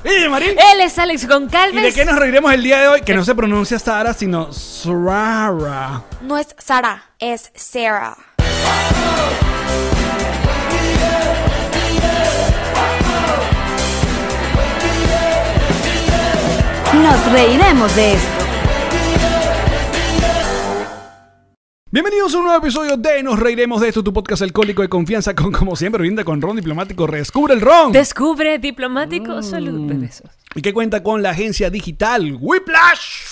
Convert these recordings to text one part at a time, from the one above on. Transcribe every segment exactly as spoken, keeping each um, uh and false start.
¡Eh, Marín! Él es Alex Goncalves. ¿Y de qué nos reiremos el día de hoy? Que no se pronuncia Sara, sino Sarah. No es Sara, es Sarah. Nos reiremos de esto. Bienvenidos a un nuevo episodio de Nos Reiremos de Esto, tu podcast alcohólico de confianza con, como siempre, brinda con ron diplomático. Redescubre el ron. Descubre diplomático. Mm. Salud de besos. Y que cuenta con la agencia digital Whiplash,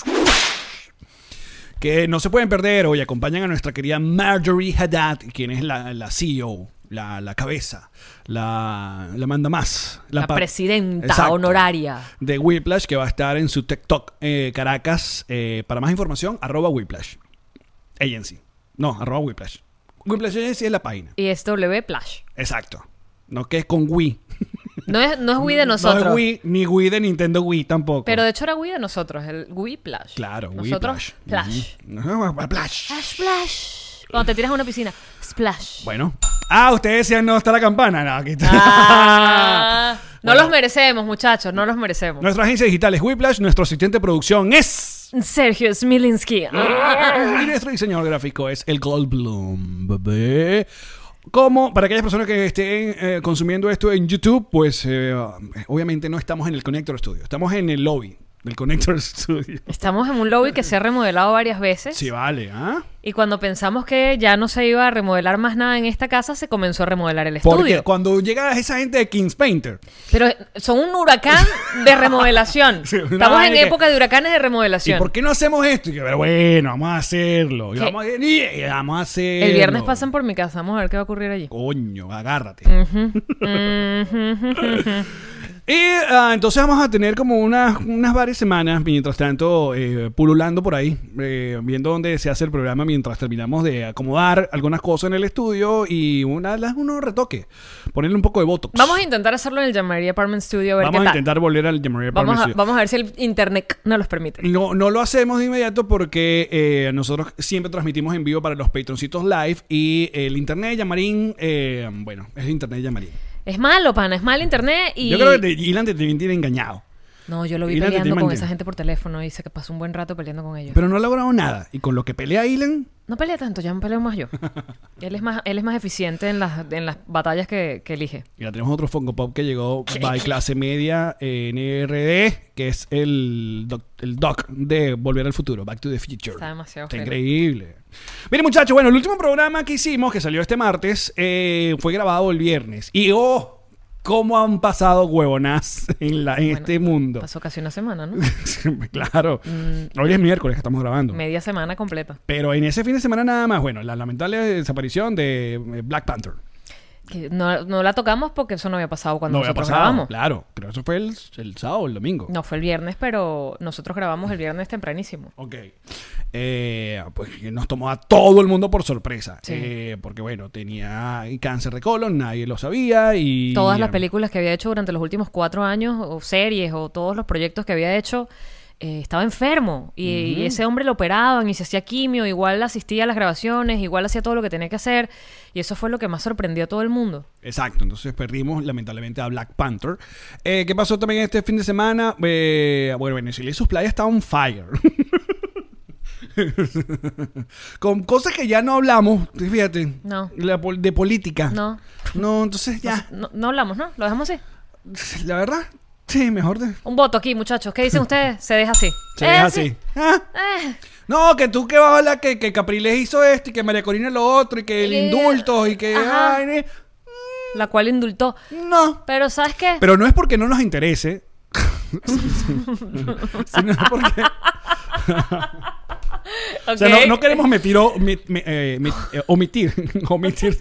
que no se pueden perder hoy. Acompañan a nuestra querida Marjorie Haddad, quien es la, la C E O, la, la cabeza, la, la manda más. La, la pa- presidenta Exacto, honoraria de Whiplash, que va a estar en su TikTok eh, Caracas. Eh, para más información, arroba Whiplash Agency. No, arroba Whiplash. Whiplash Agency es la página. y es W Plash. Exacto. No que es con Wii. No es, no es Wii de nosotros. No es Wii, ni Wii de Nintendo Wii tampoco. Pero de hecho era Wii de nosotros, el Wii Plash. Claro, Wii nosotros, Plash. Plash. Uh-huh. Plash. Splash, splash. Cuando te tiras a una piscina, splash. Bueno. Ah, ustedes decían no está la campana. No, aquí está. Ah, no Bueno. los merecemos, muchachos, no los merecemos. Nuestra agencia digital es Whiplash. Nuestro asistente de producción es... Sergio Smilinski. Y nuestro diseñador gráfico es el Goldblum, bebé. Como para aquellas personas que estén eh, consumiendo esto en YouTube, pues eh, obviamente no estamos en el Connector Studio. Estamos en el lobby del Connector Studio. Estamos en un lobby que se ha remodelado varias veces. Sí, vale, ¿ah? Y cuando pensamos que ya no se iba a remodelar más nada en esta casa, se comenzó a remodelar el Porque estudio. cuando llega esa gente de Kings Painter, Pero son un huracán de remodelación. Sí, una Estamos en vaina que- época de huracanes de ¿y remodelación. por qué no hacemos esto? Y que, pero bueno, vamos a hacerlo. Y ¿Qué? vamos a, y vamos a hacerlo. El viernes pasan por mi casa, vamos a ver qué va a ocurrir allí. Coño, agárrate. Ujú. Ujú. Y uh, entonces vamos a tener como unas, unas varias semanas, mientras tanto, eh, pululando por ahí, eh, viendo dónde se hace el programa mientras terminamos de acomodar algunas cosas en el estudio y una, las- unos retoques, ponerle un poco de botox. Vamos a intentar hacerlo en el Jean-Marie Apartment Studio a ver Vamos qué a tal. intentar volver al Jean-Marie Vamos Apartment a, Studio. vamos a ver si el internet nos los permite. No, no lo hacemos de inmediato porque eh, nosotros siempre transmitimos en vivo para los patroncitos live y el internet de Yamarín, eh, bueno, es el internet de Yamarín. Es malo, pana, es mal internet y... Yo creo que Ilan te te tiene engañado. No, yo lo vi Ilan te peleando tiene con mantiene. esa gente por teléfono y se que pasó un buen rato peleando con ellos. Pero no ha logrado nada. Y con lo que pelea Ilan, No pelea tanto, ya me peleo más yo. Él es más, él es más eficiente en las, en las batallas que, que elige. ya tenemos otro Funko Pop que llegó by clase media N R D, que es el doc, el doc de Volver al Futuro, Back to the Future. Está demasiado Está feo. increíble. Miren, muchachos, bueno, el último programa que hicimos, que salió este martes, eh, fue grabado el viernes. Y oh, cómo han pasado huevonas en, la, en Bueno, este mundo. Pasó casi una semana, ¿no? Claro. Mm. Hoy es miércoles que estamos grabando. Media semana completa. Pero en ese fin de semana nada más, bueno, la lamentable desaparición de eh, Black Panther. Que no, no la tocamos porque eso no había pasado cuando No había nosotros pasado, grabamos. claro. Creo que eso fue el, el sábado o el domingo. No fue el viernes, pero nosotros grabamos el viernes tempranísimo. Ok. Eh, pues nos tomó a todo el mundo por sorpresa. Sí. Eh, porque, bueno, tenía cáncer de colon, nadie lo sabía y... Todas las películas que había hecho durante los últimos cuatro años, o series, o todos los proyectos que había hecho, eh, estaba enfermo. Y, Ujú. y ese hombre lo operaban y se hacía quimio, igual asistía a las grabaciones, igual hacía todo lo que tenía que hacer. Y eso fue lo que más sorprendió a todo el mundo. Exacto, entonces perdimos lamentablemente a Black Panther. Eh, ¿Qué pasó también este fin de semana? Eh, bueno, Venezuela y sus playas estaban on fire. Con cosas que ya no hablamos, fíjate. No. La pol- de política. No. No, entonces ya. No, no hablamos, ¿no? Lo dejamos así. La verdad, sí, mejor de... Un voto aquí, muchachos. ¿Qué dicen ustedes? Se deja así. Se Eh, deja sí. así. Ah, Eh. no, que tú que vas a hablar que, que Capriles hizo esto y que María Corina lo otro y que el Eh, indulto y que... ajá. ay, ne- La cual indultó. no. Pero ¿sabes qué? Pero no es porque no nos interese. Sino porque... O sea, Ok. no, no queremos metir, o- mi- mi- eh, mi- eh, omitir, omitir.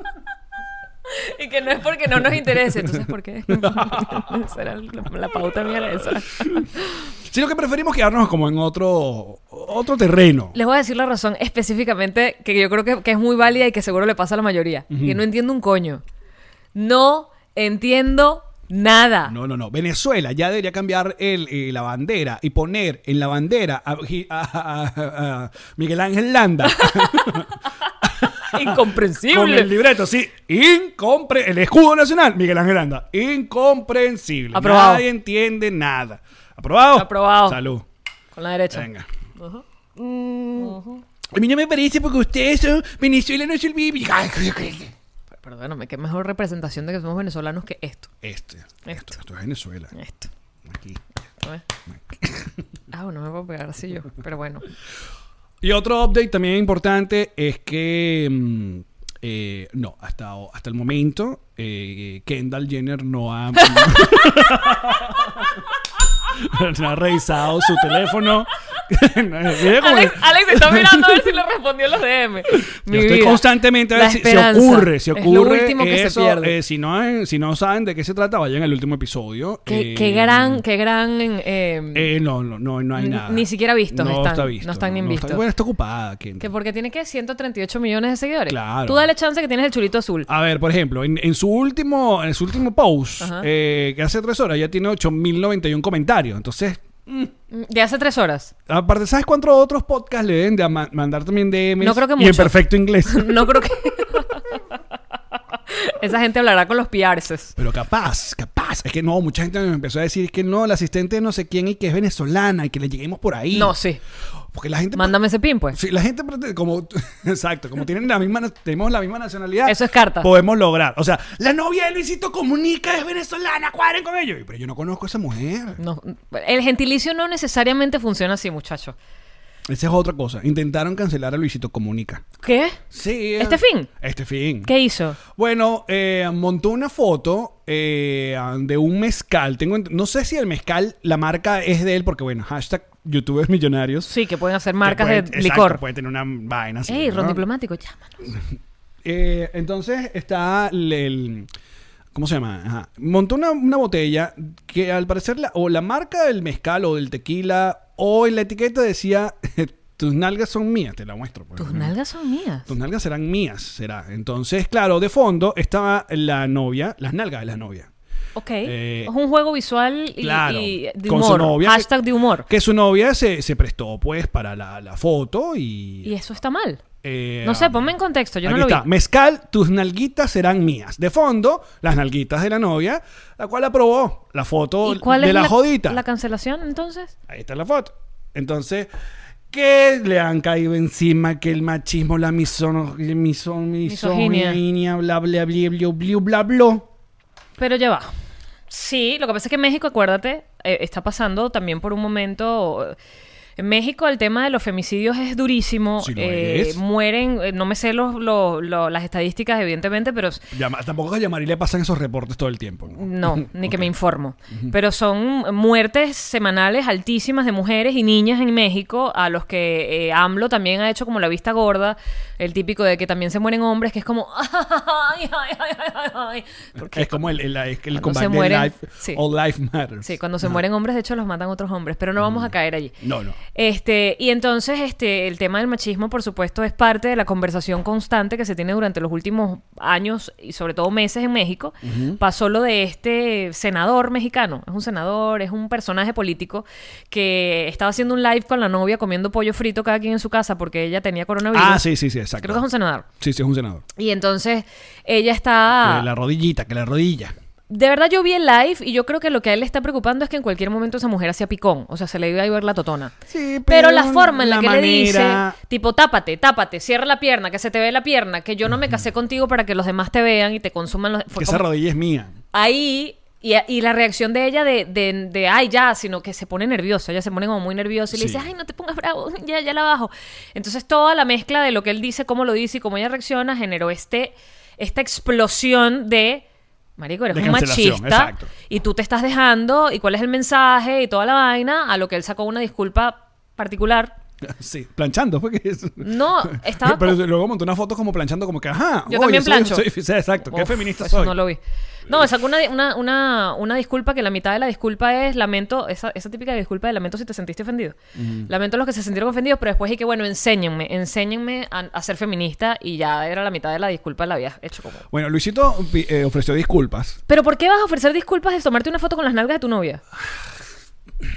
Y que no es porque no nos interese. Entonces, ¿por qué? Esa era la, la pauta mía era esa. Sino que preferimos quedarnos como en otro, otro terreno. Les voy a decir la razón específicamente que yo creo que, que es muy válida y que seguro le pasa a la mayoría. Ujú. Que no entiendo un coño. No entiendo nada. No, no, no. Venezuela ya debería cambiar el, eh, la bandera y poner en la bandera a, a- a- a- a Miguel Ángel Landa. Incomprensible. Con el libreto, sí. Incompre... El escudo nacional, Miguel Ángel Anda. Incomprensible. Aprobado. Nadie entiende nada. ¿Aprobado? Aprobado. Salud. Con la derecha. Venga. A mí no me parece porque ustedes son venezolanos y el bibi. Perdóname, qué mejor representación de que somos venezolanos que esto. Este. Esto. Esto. Esto es Venezuela. Esto. Aquí. A ver. Ah, bueno, me puedo pegar así yo. Pero bueno. Y otro update también importante es que mm, eh, no, hasta, hasta el momento eh, Kendall Jenner no ha no ha revisado su teléfono. Mira cómo- Alex, Alex está mirando a ver si le respondió los D M. Mi Yo estoy vida. constantemente a ver La si, si esperanza ocurre, si es lo ocurre último que se eso. pierde. Eh, si, no, si no saben de qué se trata, vayan al último episodio. Qué, Eh, qué gran, qué gran. eh, eh, no, no, no, no hay Ni- nada. ni siquiera vistos No están. está visto. No están ni está- vistos. bueno, está ocupada. Kendall. que porque tiene que ciento treinta y ocho millones de seguidores. Claro. Tú dale chance que tienes el chulito azul. A ver, por ejemplo, en, en su último en su último post, Ajá. eh, que hace tres horas, ya tiene ocho mil noventa y uno comentarios. Entonces, De hace tres horas. aparte, ¿sabes cuántos otros podcasts le deben de a- ma- mandar también D Ms? No creo que Y en mucho. perfecto inglés. No creo que. Esa gente hablará con los P Rs. Pero capaz, capaz. Es que no, mucha gente me empezó a decir que no, la asistente de no sé quién y que es venezolana y que le lleguemos por ahí. No, sí. Porque la gente... Mándame ese pin, pues. Sí, la gente pretende- como exacto, como tienen la misma tenemos la misma nacionalidad. Eso es carta. Podemos lograr. O sea, la novia de Luisito Comunica es venezolana, cuadren con ellos. Pero yo no conozco a esa mujer. No, el gentilicio no necesariamente funciona así, muchacho. Esa es otra cosa. Intentaron cancelar a Luisito Comunica. ¿Qué? Sí. ¿Este eh, fin? Este fin. ¿Qué hizo? Bueno, eh, montó una foto eh, de un mezcal. Tengo, ent- no sé si el mezcal, la marca es de él, porque bueno, hashtag youtubers millonarios. Sí, que pueden hacer Que marcas puede- de exacto, licor. Puede tener una vaina así. Ey, ¿no? ron diplomático, llámanos. Eh, entonces está el, el- ¿cómo se llama? Ajá. Montó una, una botella que al parecer la, o la marca del mezcal o del tequila o en la etiqueta decía tus nalgas son mías, te la muestro. pues. Tus nalgas son mías. Tus nalgas serán mías, será. Entonces, claro, de fondo estaba la novia, las nalgas de la novia. Ok. Eh, es un juego visual y, claro, y de con su humor. novia Hashtag de humor. Que su novia se, se prestó pues para la, la foto y... Y eso está mal. eh, No sé, ponme en contexto. Yo aquí no lo vi. está. Mezcal, tus nalguitas serán mías. De fondo, las nalguitas de la novia, la cual aprobó la foto ¿Y cuál de es la, la, jodita. la cancelación entonces? Ahí está la foto. Entonces, que le han caído encima que el machismo, la misono, mison, Misoginia. misoginia, bla, bla, bla, bla, bla, bla, bla. Pero ya va. Sí, lo que pasa es que México, acuérdate, eh, está pasando también por un momento... En México el tema de los femicidios es durísimo. Sí lo Eh, es. mueren, eh, no me sé los, los- los- las estadísticas, evidentemente, pero Llama- tampoco a Yamari le pasan esos reportes todo el tiempo. ¿no? no, ni que Ok. me informo. Pero son muertes semanales altísimas de mujeres y niñas en México, a los que eh, AMLO también ha hecho como la vista gorda, el típico de que también se mueren hombres, que es como... Ay, ay, ay, ay, ay. Porque Es como el, el, el, el Cuando combate se de mueren- life, sí. All Life Matters. sí, cuando se Ajá. mueren hombres, de hecho, los matan otros hombres, pero no vamos a caer allí. No, no. Este, y entonces este, el tema del machismo, por supuesto, es parte de la conversación constante que se tiene durante los últimos años y sobre todo meses en México. Pasó lo de este senador mexicano. Es un senador, es un personaje político que estaba haciendo un live con la novia comiendo pollo frito cada quien en su casa porque ella tenía coronavirus. Ah, sí, sí, sí, exacto. Creo que es un senador. Sí, sí, es un senador. Y entonces ella está... Que la rodillita, que la rodilla. De verdad yo vi el live y yo creo que lo que a él le está preocupando es que en cualquier momento esa mujer hacía picón. O sea, se le iba a ir la totona. Sí, Pero la forma en la, la que manera- le dice, tipo, tápate, tápate, cierra la pierna, que se te ve la pierna, que yo no me casé contigo para que los demás te vean y te consuman los... Fue Que esa como- rodilla es mía. Ahí, y, y la reacción de ella de, de, de, ay, ya, sino que se pone nerviosa, ella se pone como muy nerviosa y le Sí. dice, ay, no te pongas bravo, ya, ya la bajo. Entonces toda la mezcla de lo que él dice, cómo lo dice y cómo ella reacciona generó este, esta explosión de... Marico, eres De un cancelación, machista exacto. y tú te estás dejando y cuál es el mensaje y toda la vaina, a lo que él sacó una disculpa particular. Sí, planchando fue que es. No, estaba... Pero co- luego montó una foto como planchando, como que, ajá. Yo oye, también soy- plancho. soy- sí, exacto, qué Uf, feminista eso soy. no lo vi. No, sacó una, una, una, una disculpa que la mitad de la disculpa es lamento, esa, esa típica disculpa de lamento si te sentiste ofendido. Lamento a los que se sintieron ofendidos, pero después hay que, bueno, enséñenme, enséñenme a, a ser feminista y ya era la mitad de la disculpa la habías hecho como... Bueno, Luisito eh, ofreció disculpas Pero ¿por qué vas a ofrecer disculpas de tomarte una foto con las nalgas de tu novia?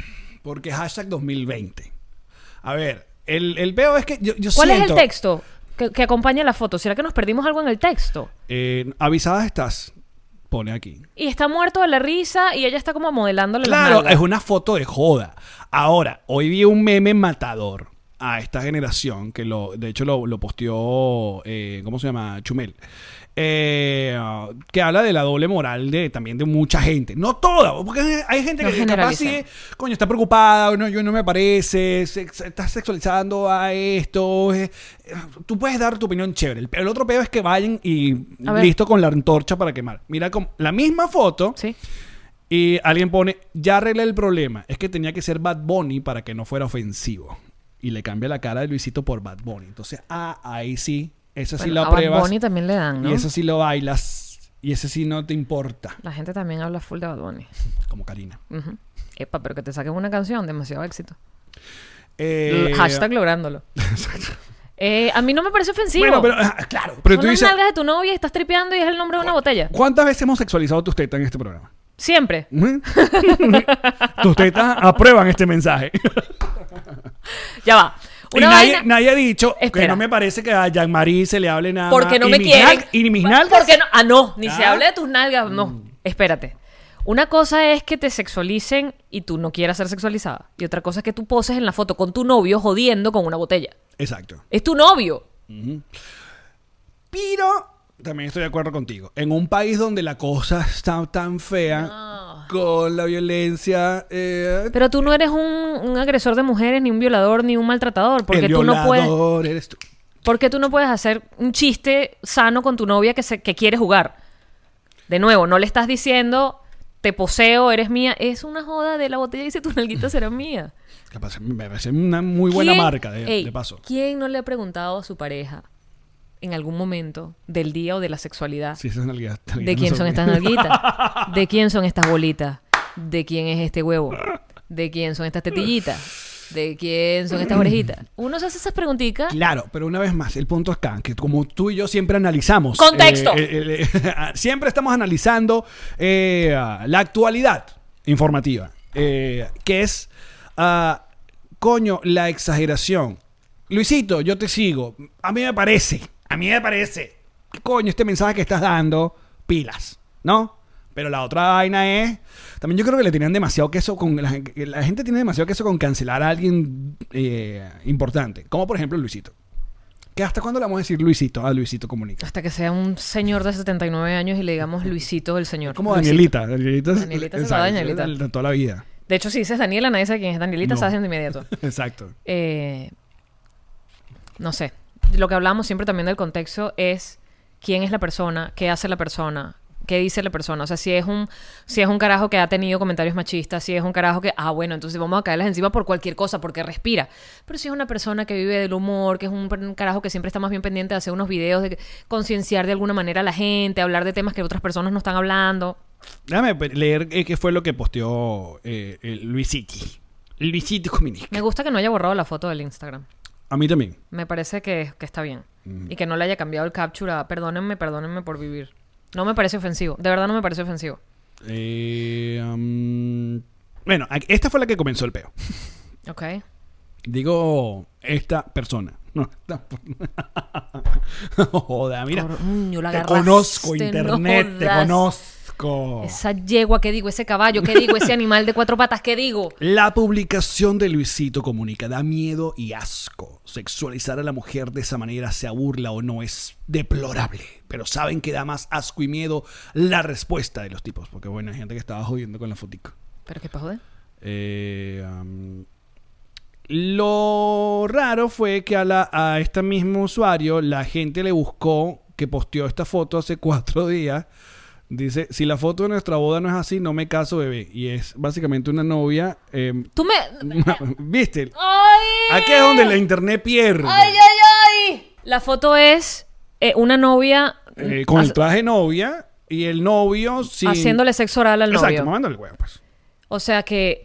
porque hashtag dos mil veinte. A ver, el, el peo es que yo, yo ¿Cuál siento... es el texto? que, que acompaña la foto. ¿Será que nos perdimos algo en el texto? Eh, avisada estás, pone aquí. Y está muerto de la risa y ella está como modelándole las Claro, nalgas. es una foto de joda. Ahora, hoy vi un meme matador a esta generación que lo, de hecho lo, lo posteó, eh, ¿cómo se llama? Chumel. Eh, que habla de la doble moral de también de mucha gente. No toda, porque hay gente No que capaz sí, generalicemos. coño, está preocupada, no, yo no me parece, se, se- estás sexualizando a esto. eh, eh, tú puedes dar tu opinión chévere. El, el otro peor es que vayan y A ver. listo con la antorcha para quemar. Mira, con la misma foto. Sí. Y alguien pone, ya arreglé el problema. Es que tenía que ser Bad Bunny para que no fuera ofensivo. Y le cambia la cara de Luisito por Bad Bunny. Entonces, ah, ahí sí. Esa sí Bueno, la a Bad pruebas. Bunny también le dan, ¿no? Y eso sí lo bailas. Y ese sí no te importa. La gente también habla full de Bad Bunny. Como Karina. Ujú. Epa, pero que te saquen una canción, demasiado éxito. Eh, Hashtag lográndolo. Eh, a mí no me parece ofensivo. Bueno, pero ah, claro. Pero Son tú las dices, nalgas de tu novia y estás tripeando y es el nombre de una botella. ¿cuántas veces hemos sexualizado tus tetas en este programa? Siempre. ¿Mm? Tus tetas aprueban este mensaje. Ya va. Y Una nadie, vaina... nadie ha dicho que Espera. no me parece que a Jean-Marie se le hable nada Porque más. no Y me mis quieren. nal- Y ni mis nalgas. Porque no, ah, no, ni se Ah. habla de tus nalgas, no. Espérate. Una cosa es que te sexualicen y tú no quieras ser sexualizada. Y otra cosa es que tú poses en la foto con tu novio jodiendo con una botella. Exacto. Es tu novio. Pero también estoy de acuerdo contigo. En un país donde la cosa está tan fea No. con la violencia, eh, Pero tú no eres un, un agresor de mujeres, ni un violador, ni un maltratador. Porque el tú no puedes. violador eres tú. Porque tú no puedes hacer un chiste sano con tu novia que, se, que quiere jugar. De nuevo, no le estás diciendo, te poseo, eres mía. Es una joda de la botella y dice, tu nalguita será mía. Capaz, me parece una muy buena ¿Quién- marca de, Ey, de paso. ¿Quién no le ha preguntado a su pareja en algún momento del día o de la sexualidad? Sí, esas nalguitas- ¿De nalguitas quién no son estas nalguitas? ¿De quién son estas bolitas? ¿De quién es este huevo? ¿De quién son estas tetillitas? ¿De quién son estas orejitas? Uno se hace esas preguntitas. Claro, pero una vez más, el punto es acá, que como tú y yo siempre analizamos. ¡Contexto! eh, eh, eh, siempre estamos analizando eh, la actualidad informativa, eh, que es, ah, coño, la exageración. Luisito, yo te sigo. A mí me parece, a mí me parece, coño, este mensaje que estás dando, pilas, ¿no? Pero la otra vaina es... También yo creo que le tenían demasiado queso con... La, que la gente tiene demasiado queso con cancelar a alguien eh, importante. Como por ejemplo Luisito. ¿Que hasta cuándo le vamos a decir Luisito a Luisito Comunica? Hasta que sea un señor de setenta y nueve años y le digamos Luisito el señor. Como Luisito. Danielita. Danielita, es- Danielita se exacto, va, Danielita. de- de toda la vida. De hecho, si dices Daniela, nadie sabe quién es Danielita, No. sabes de inmediato. Exacto. Eh, no sé. Lo que hablamos siempre también del contexto es quién es la persona, qué hace la persona, qué dice la persona. O sea, si es un, si es un carajo que ha tenido comentarios machistas, si es un carajo que, ah, bueno, entonces vamos a caerles encima por cualquier cosa, porque respira. Pero si es una persona que vive del humor, que es un, un carajo que siempre está más bien pendiente de hacer unos videos, de concienciar de alguna manera a la gente, hablar de temas que otras personas no están hablando. Déjame pe- leer eh, qué fue lo que posteó eh, el Luisiti. Luisito Comunica. Me gusta que no haya borrado la foto del Instagram. A mí también. Me parece que, que está bien. Mm. Y que no le haya cambiado el capture a perdónenme, perdónenme por vivir. No me parece ofensivo. De verdad no me parece ofensivo. Eh, um, bueno, a- esta fue la que comenzó el peo. Ok. Digo, esta persona. No, esta- Joda, mira. Coño, la Te agarraste, conozco, no internet, te jodas. conozco. Esa yegua, ¿qué digo? Ese caballo, ¿qué digo? Ese animal de cuatro patas, ¿qué digo? La publicación de Luisito Comunica da miedo y asco. Sexualizar a la mujer de esa manera, sea burla o no, es deplorable. Pero saben que da más asco y miedo la respuesta de los tipos. Porque bueno, hay gente que estaba jodiendo con la fotico. ¿Pero qué pasó? Eh, um, lo raro fue que a, la, a este mismo usuario la gente le buscó, que posteó esta foto hace cuatro días. Dice, si la foto de nuestra boda no es así, no me caso, bebé. Y es básicamente una novia. eh, Tú me... ¿Viste? ¡Ay! Aquí es donde la internet pierde. ¡Ay, ay, ay! La foto es eh, una novia Eh, con el ha- traje novia y el novio sin... haciéndole sexo oral al Exacto, novio. mamándole el huevo, pues. O sea que...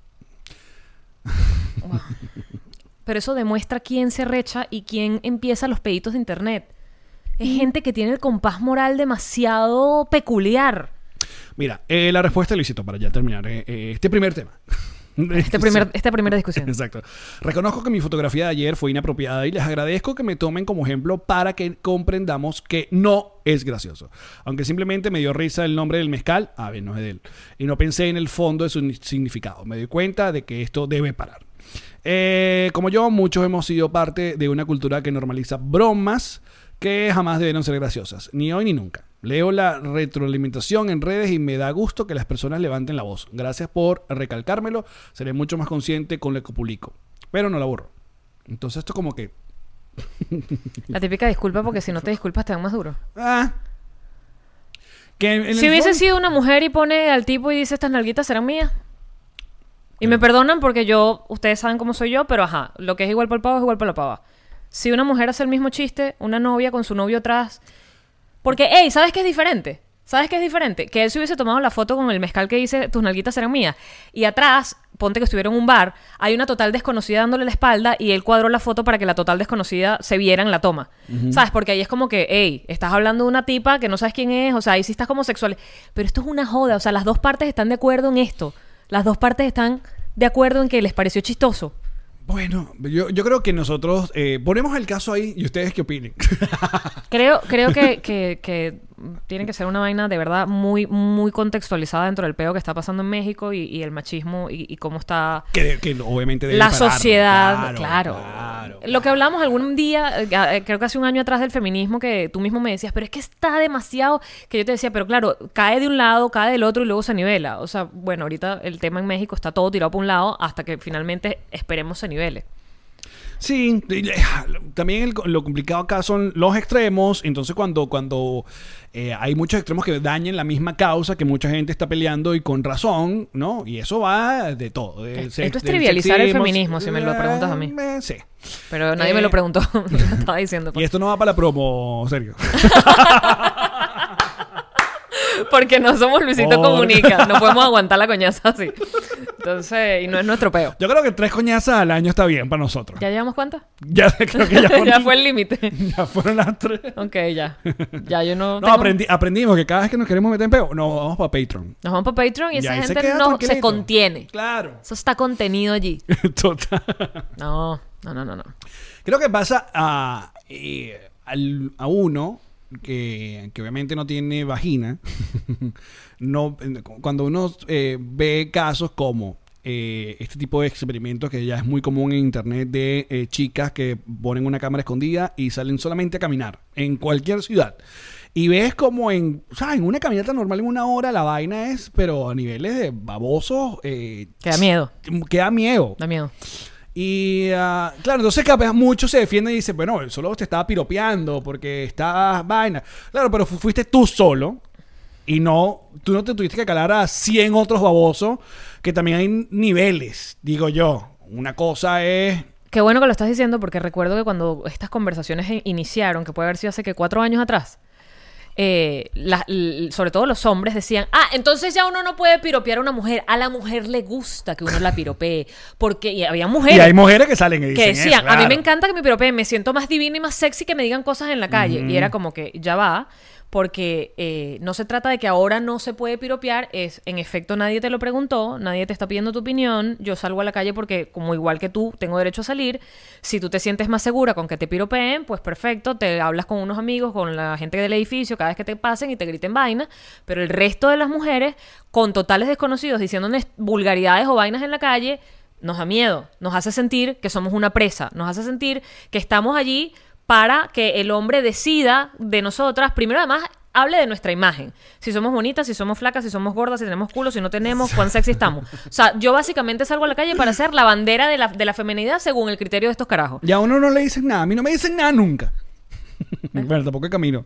Wow. Pero eso demuestra quién se recha y quién empieza los peditos de internet. Es gente que tiene el compás moral demasiado peculiar. Mira, eh, la respuesta de Luisito, para ya terminar eh, eh, este primer tema. Este primer, esta primera discusión. Exacto. Reconozco que mi fotografía de ayer fue inapropiada y les agradezco que me tomen como ejemplo para que comprendamos que no es gracioso. Aunque simplemente me dio risa el nombre del mezcal, a ver, no es de él. Y no pensé en el fondo de su significado. Me di cuenta de que esto debe parar. Eh, como yo, muchos hemos sido parte de una cultura que normaliza bromas que jamás debieron ser graciosas. Ni hoy ni nunca. Leo la retroalimentación en redes y me da gusto que las personas levanten la voz. Gracias por recalcármelo. Seré mucho más consciente con lo que publico. Pero no la borro. Entonces esto como que... La típica disculpa porque si no te disculpas te dan más duro. Ah. Que en si el hubiese fondo... sido una mujer y pone al tipo y dice estas nalguitas serán mías. Y me perdonan porque yo... Ustedes saben cómo soy yo, pero ajá. Lo que es igual para el pavo es igual para la pava. Si una mujer hace el mismo chiste, una novia con su novio atrás... Porque, hey, ¿sabes qué es diferente? ¿Sabes qué es diferente? Que él se hubiese tomado la foto con el mezcal que dice tus nalguitas serán mías. Y atrás, ponte que estuviera en un bar, hay una total desconocida dándole la espalda y él cuadró la foto para que la total desconocida se viera en la toma. Uh-huh. ¿Sabes? Porque ahí es como que, hey, estás hablando de una tipa que no sabes quién es, o sea, ahí sí estás como sexual. Pero esto es una joda, o sea, las dos partes están de acuerdo en esto. Las dos partes están de acuerdo en que les pareció chistoso. Bueno, yo, yo creo que nosotros eh, ponemos el caso ahí y ustedes qué opinen. Creo, creo que, que, que tiene que ser una vaina de verdad muy, muy contextualizada dentro del peo que está pasando en México y, y el machismo y, y cómo está que, que obviamente debe la parar. sociedad. Claro, claro. claro. Lo que hablamos algún día, eh, creo que hace un año atrás del feminismo, que tú mismo me decías, pero es que está demasiado, que yo te decía, pero claro, cae de un lado, cae del otro y luego se nivela. O sea, bueno, ahorita el tema en México está todo tirado por un lado hasta que finalmente esperemos se nivele. Sí, también el, lo complicado acá son los extremos. Entonces cuando, cuando eh, hay muchos extremos que dañen la misma causa que mucha gente está peleando y con razón, ¿no? Y eso va de todo. De, Esto es trivializar el feminismo, si me lo preguntas a mí. Eh, sí. Pero nadie eh, me lo preguntó. Lo estaba diciendo. Y esto no va para la promo, Sergio. Porque no somos Luisito Por... Comunica. No podemos aguantar la coñaza así. Entonces, y no es nuestro peo. Yo creo que tres coñazas al año está bien para nosotros. ¿Ya llevamos cuántas? Ya creo que ya, fueron, ya fue el límite. Ya fueron las tres. Ok, ya. Ya yo no. No, tengo... aprendi, aprendimos que cada vez que nos queremos meter en peo, no, vamos para Patreon. Nos vamos para Patreon y esa y gente se no se contiene. Claro. Eso está contenido allí. Total. No, no, no, no, no. Creo que pasa a, eh, al, a uno que, que obviamente no tiene vagina. No, cuando uno eh, ve casos como eh, este tipo de experimentos que ya es muy común en internet de eh, chicas que ponen una cámara escondida y salen solamente a caminar en cualquier ciudad. Y ves como en, o sea, en una caminata normal en una hora la vaina es, pero a niveles de babosos. Eh, que da miedo. Que da miedo. Da miedo. Y uh, claro, entonces capaz muchos se defienden y dicen, bueno, solo te estaba piropeando porque estabas vaina. Claro, pero fu- fuiste tú solo y no, tú no te tuviste que calar a cien otros babosos, que también hay niveles, digo yo. Una cosa es... Qué bueno que lo estás diciendo porque recuerdo que cuando estas conversaciones iniciaron, que puede haber sido hace que cuatro años atrás, Eh, la, l, sobre todo los hombres decían, ah, entonces ya uno no puede piropear a una mujer, a la mujer le gusta que uno la piropee, porque y había mujeres y hay mujeres que salen y dicen que decían, eso, claro. A mí me encanta que me piropeen, me siento más divina y más sexy que me digan cosas en la calle. Mm. Y era como que ya va, porque eh, no se trata de que ahora no se puede piropear, es en efecto nadie te lo preguntó, nadie te está pidiendo tu opinión, yo salgo a la calle porque como igual que tú tengo derecho a salir. Si tú te sientes más segura con que te piropeen, pues perfecto, te hablas con unos amigos, con la gente del edificio cada vez que te pasen y te griten vainas, pero el resto de las mujeres con totales desconocidos diciéndoles vulgaridades o vainas en la calle nos da miedo, nos hace sentir que somos una presa, nos hace sentir que estamos allí para que el hombre decida de nosotras. Primero, además, hable de nuestra imagen. Si somos bonitas, si somos flacas, si somos gordas, si tenemos culo, si no tenemos, cuán sexy estamos. O sea, yo básicamente salgo a la calle para ser la bandera de la, de la feminidad según el criterio de estos carajos. Ya a uno no le dicen nada. A mí no me dicen nada nunca. Bueno, tampoco camino.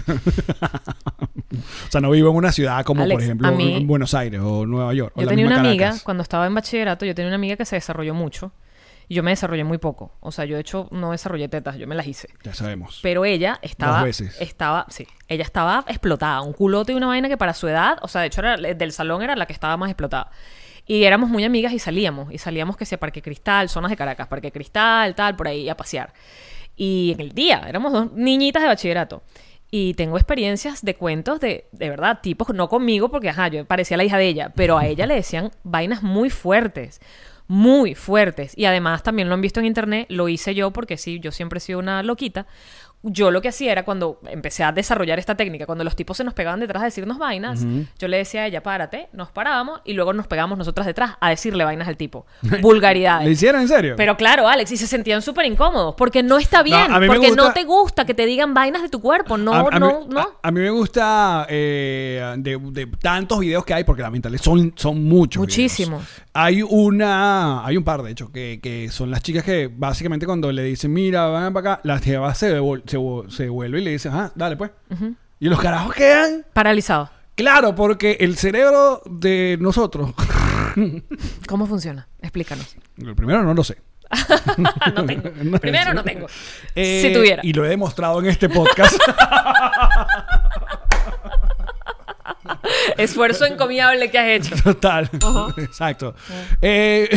O sea, no vivo en una ciudad como, Alex, por ejemplo, mí, en Buenos Aires o Nueva York. Yo o tenía una amiga, Caracas. cuando estaba en bachillerato, yo tenía una amiga que se desarrolló mucho. Y yo me desarrollé muy poco. O sea, yo de hecho no desarrollé tetas, yo me las hice. Ya sabemos. Pero ella estaba... Dos veces. Estaba, sí. Ella estaba explotada. Un culote y una vaina que para su edad... O sea, de hecho, era, del salón era la que estaba más explotada. Y éramos muy amigas y salíamos. Y salíamos que sea Parque Cristal, zonas de Caracas. Parque Cristal, tal, por ahí a pasear. Y en el día, éramos dos niñitas de bachillerato. Y tengo experiencias de cuentos de, de verdad, tipos, no conmigo, porque ajá, yo parecía la hija de ella, pero a ella le decían vainas muy fuertes, muy fuertes. Y además también lo han visto en internet, lo hice yo porque sí, yo siempre he sido una loquita. Yo lo que hacía era cuando empecé a desarrollar esta técnica, cuando los tipos se nos pegaban detrás a decirnos vainas, uh-huh. yo le decía a ella, párate, nos parábamos y luego nos pegamos nosotras detrás a decirle vainas al tipo. Vulgaridades. ¿Le hicieron en serio? Pero claro, Alex, y se sentían súper incómodos porque no está bien, no, porque gusta... no te gusta que te digan vainas de tu cuerpo. No, a, a no, mí, no. A, a mí me gusta eh, de, de tantos videos que hay, porque lamentablemente son, son muchos. Muchísimos. Videos. Hay una, hay un par de hecho, que, que son las chicas que básicamente cuando le dicen, mira, van para acá, las jevas se, devol- se, se vuelve y le dicen, ah, dale pues. Uh-huh. Y los carajos quedan paralizados. Claro, porque el cerebro de nosotros. ¿Cómo funciona? Explícanos. El primero no lo sé. no tengo. No, Primero no tengo. Eh, si tuviera. Y lo he demostrado en este podcast. Esfuerzo encomiable que has hecho. Total. Uh-huh. Exacto. Uh-huh. Eh,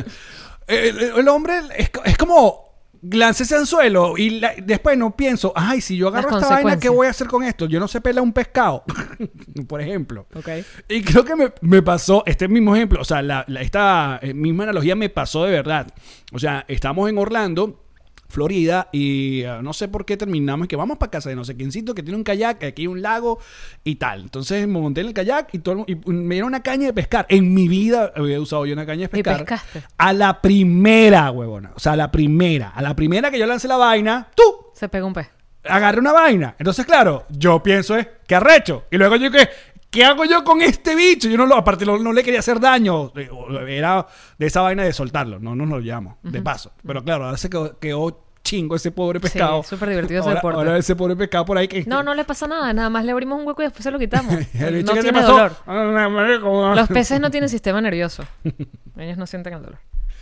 el, el hombre es, es como lance ese anzuelo y la, después no pienso, ay, si yo agarro esta vaina, ¿qué voy a hacer con esto? Yo no sé pelar un pescado, por ejemplo. Okay. Y creo que me, me pasó este mismo ejemplo, o sea, la, la, esta misma analogía me pasó de verdad. O sea, estamos en Orlando, Florida, y uh, no sé por qué terminamos que vamos para casa de no sé quiéncito que tiene un kayak, aquí hay un lago y tal. Entonces me monté en el kayak y, todo, y me dieron una caña de pescar. En mi vida había usado yo una caña de pescar. ¿Y pescaste? A la primera, huevona. O sea, a la primera. A la primera que yo lancé la vaina, ¡tú! Se pegó un pez. Agarré una vaina. Entonces, claro, yo pienso es, ¿qué arrecho? Y luego yo que... ¿Qué hago yo con este bicho? Yo no lo, aparte no, no le quería hacer daño. Era de esa vaina de soltarlo. No nos lo llamo, uh-huh. de paso. Pero claro, ahora se quedó, quedó chingo ese pobre pescado. Sí, súper divertido ese ahora, deporte. Ahora ese pobre pescado por ahí que... No, no le pasa nada. Nada más le abrimos un hueco y después se lo quitamos. El no ¿qué tiene pasó? dolor. Los peces no tienen sistema nervioso. Ellos no sienten el dolor.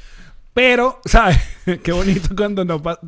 Pero, ¿sabes? Qué bonito cuando no pasa...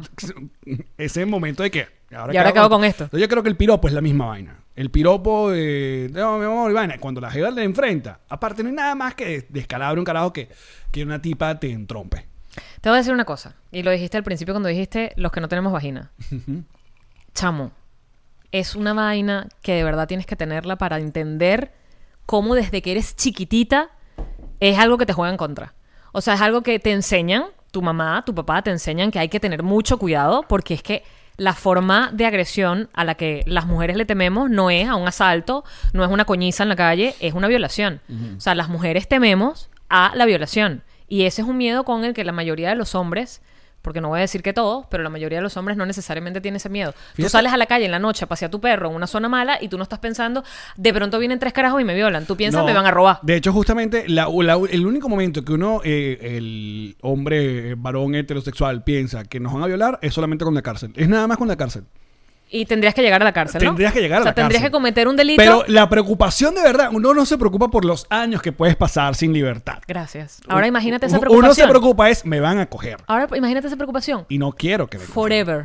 Ese momento de que... Ahora y ahora acabo con, con esto. Yo creo que el piropo es la misma vaina. El piropo de... No, mi amor, vaina. Cuando la jeva le enfrenta. Aparte, no hay nada más que descalabro un carajo que, que una tipa te entrompe. Te voy a decir una cosa. Y lo dijiste al principio cuando dijiste los que no tenemos vagina. Uh-huh. Chamo. Es una vaina que de verdad tienes que tenerla para entender cómo desde que eres chiquitita es algo que te juega en contra. O sea, es algo que te enseñan, tu mamá, tu papá te enseñan que hay que tener mucho cuidado porque es que la forma de agresión a la que las mujeres le tememos no es a un asalto, no es una coñiza en la calle, es una violación. Uh-huh. O sea, las mujeres tememos a la violación. Y ese es un miedo con el que la mayoría de los hombres, porque no voy a decir que todos, pero la mayoría de los hombres no necesariamente tienen ese miedo. Fíjate. Tú sales a la calle en la noche a pasear a tu perro en una zona mala y tú no estás pensando, de pronto vienen tres carajos y me violan. Tú piensas, no, me van a robar. De hecho, justamente, la, la, el único momento que uno, eh, el hombre, varón heterosexual, piensa que nos van a violar es solamente con la cárcel. Es nada más con la cárcel. Y tendrías que llegar a la cárcel, ¿no? Tendrías que llegar a la cárcel. O sea, tendrías que cometer un delito. Pero la preocupación de verdad, uno no se preocupa por los años que puedes pasar sin libertad. Gracias. Ahora imagínate esa preocupación. Uno se preocupa es, me van a coger. Ahora imagínate esa preocupación. Y no quiero que me cojan. Forever.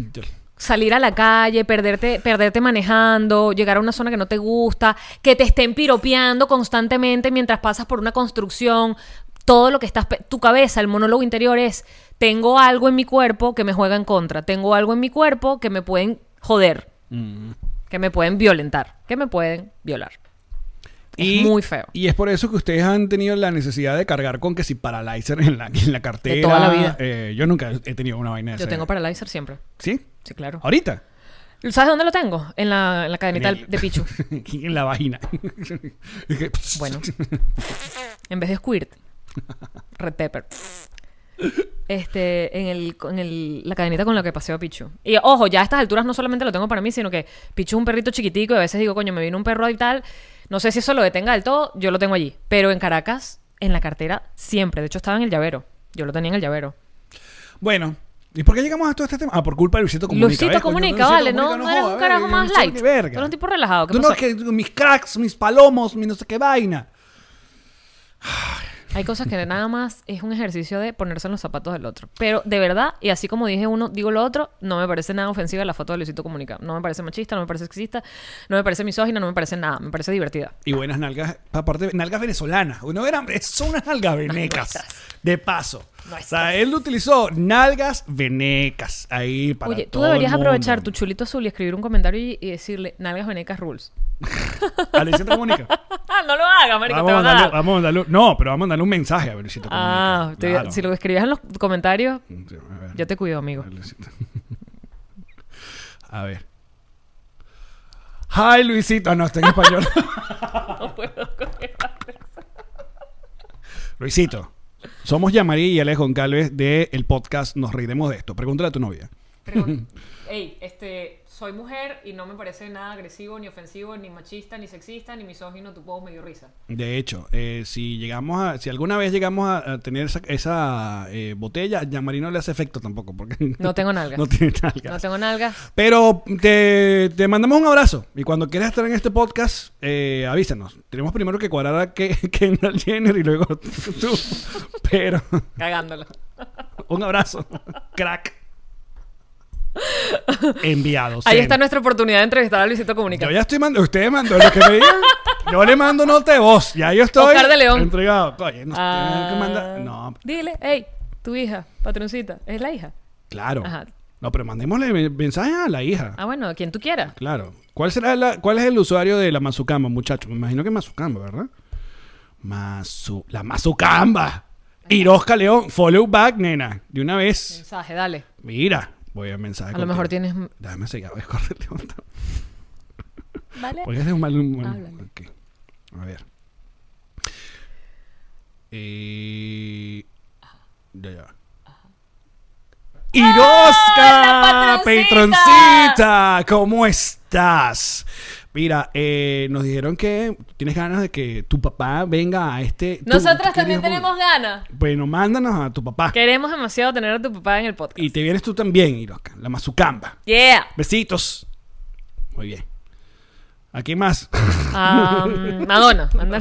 Salir a la calle, perderte, perderte manejando, llegar a una zona que no te gusta, que te estén piropeando constantemente mientras pasas por una construcción. Todo lo que estás... Tu cabeza, el monólogo interior es, tengo algo en mi cuerpo que me juega en contra. Tengo algo en mi cuerpo que me pueden joder. Mm. Que me pueden violentar. Que me pueden violar. Y, es muy feo. Y es por eso que ustedes han tenido la necesidad de cargar con que si Paralyzer en la, en la cartera. De toda la vida. Eh, yo nunca he tenido una vaina de Yo esa. tengo Paralyzer siempre. ¿Sí? Sí, claro. ¿Ahorita? ¿Sabes dónde lo tengo? En la, en la cadenita el... de Pichu. En la vagina. Bueno. En vez de Squirt. Red Pepper. Este, en el, en el, la cadenita con la que paseo a Pichu. Y ojo, ya a estas alturas no solamente lo tengo para mí, sino que Pichu es un perrito chiquitico y a veces digo, coño, me vino un perro y tal. No sé si eso lo detenga del todo, yo lo tengo allí. Pero en Caracas, en la cartera, siempre. De hecho, estaba en el llavero. Yo lo tenía en el llavero. Bueno, ¿y por qué llegamos a todo este tema? Ah, por culpa de Luisito Comunica. Luisito ¿ves? Comunica, Luisito vale. Comunica, No, no eres joda, un carajo eh, más no sé light. qué verga. Tú eres un tipo relajado. ¿Qué Tú pasó? no, que mis cracks, mis palomos, mi no sé qué vaina. Hay cosas que nada más es un ejercicio de ponerse en los zapatos del otro. Pero de verdad, y así como dije uno, digo lo otro, no me parece nada ofensiva la foto de Luisito Comunica. No me parece machista, no me parece sexista, no me parece misógina, no me parece nada. Me parece divertida. Y buenas nalgas, aparte, nalgas venezolanas. Uno era, son unas nalgas venecas. De paso. No O sea, él utilizó nalgas venecas ahí para Oye, tú todo el deberías mundo. aprovechar tu chulito azul y escribir un comentario y, y decirle nalgas venecas rules. A Luisito Comunica. No lo hagas, marico, Vamos te a, van a mandarle, dar. vamos a mandarle- no, pero vamos a mandarle un mensaje a Luisito Ah, Comunica. te- Claro. si lo escribías en los comentarios, Sí, a ver. yo te cuido, amigo. Luisito. A ver. Hi, Luisito. Ah, no, está en español. No puedo coger. Luisito. Somos Yamari y Alex Goncalves del podcast Nos Reiremos de Esto. Pregúntale a tu novia. Pregun- Ey, este, soy mujer y no me parece nada agresivo, ni ofensivo, ni machista, ni sexista, ni misógino, tu poco me dio risa. De hecho, eh, si llegamos a, si alguna vez llegamos a, a tener esa, esa eh, botella, Yamari no le hace efecto tampoco, porque No tengo nalgas. no tiene nalgas. No tengo nalgas. Pero te, te mandamos un abrazo. Y cuando quieras estar en este podcast, eh, avísanos. Tenemos primero que cuadrar a Ke- Kendall Jenner y luego tú. Pero Cagándolo. un abrazo, crack. Enviado. Ahí send. está nuestra oportunidad de entrevistar a Luisito Comunica. Yo ya estoy mandando. Ustedes mandan lo que me digan. Yo le mando nota de voz. Ya yo estoy. Oscar de León. Entregado. Oye, no Ah, tienen que mandar. No, Dile, hey, tu hija, patroncita, ¿es la hija? claro. Ajá. No, pero mandémosle me- mensaje a la hija. Ah, bueno, quien tú quieras. Claro. ¿Cuál será la, cuál es el usuario de la Mazucamba, muchacho? Me imagino que Mazucamba, ¿verdad? Mazu, la Mazucamba. Irosca León, follow back, nena. De una vez. Mensaje, dale. Mira, voy a mensaje. A lo contigo. mejor tienes... Déjame seguir. Voy a correr, León. Vale. Porque es un mal humor. Háblale. Ok. A ver. Eh... Ya, ya. ¡Irosca! ¡Hola, patroncita! ¡Patroncita! ¿Cómo estás? Mira, eh, nos dijeron que tienes ganas de que tu papá venga a este... tu- Nosotras tu también querido- tenemos ganas. Bueno, mándanos a tu papá. Queremos demasiado tener a tu papá en el podcast. Y te vienes tú también, Irosca. La Mazucamba. Yeah. Besitos. Muy bien. ¿Aquí más? Um, Madonna, mándale.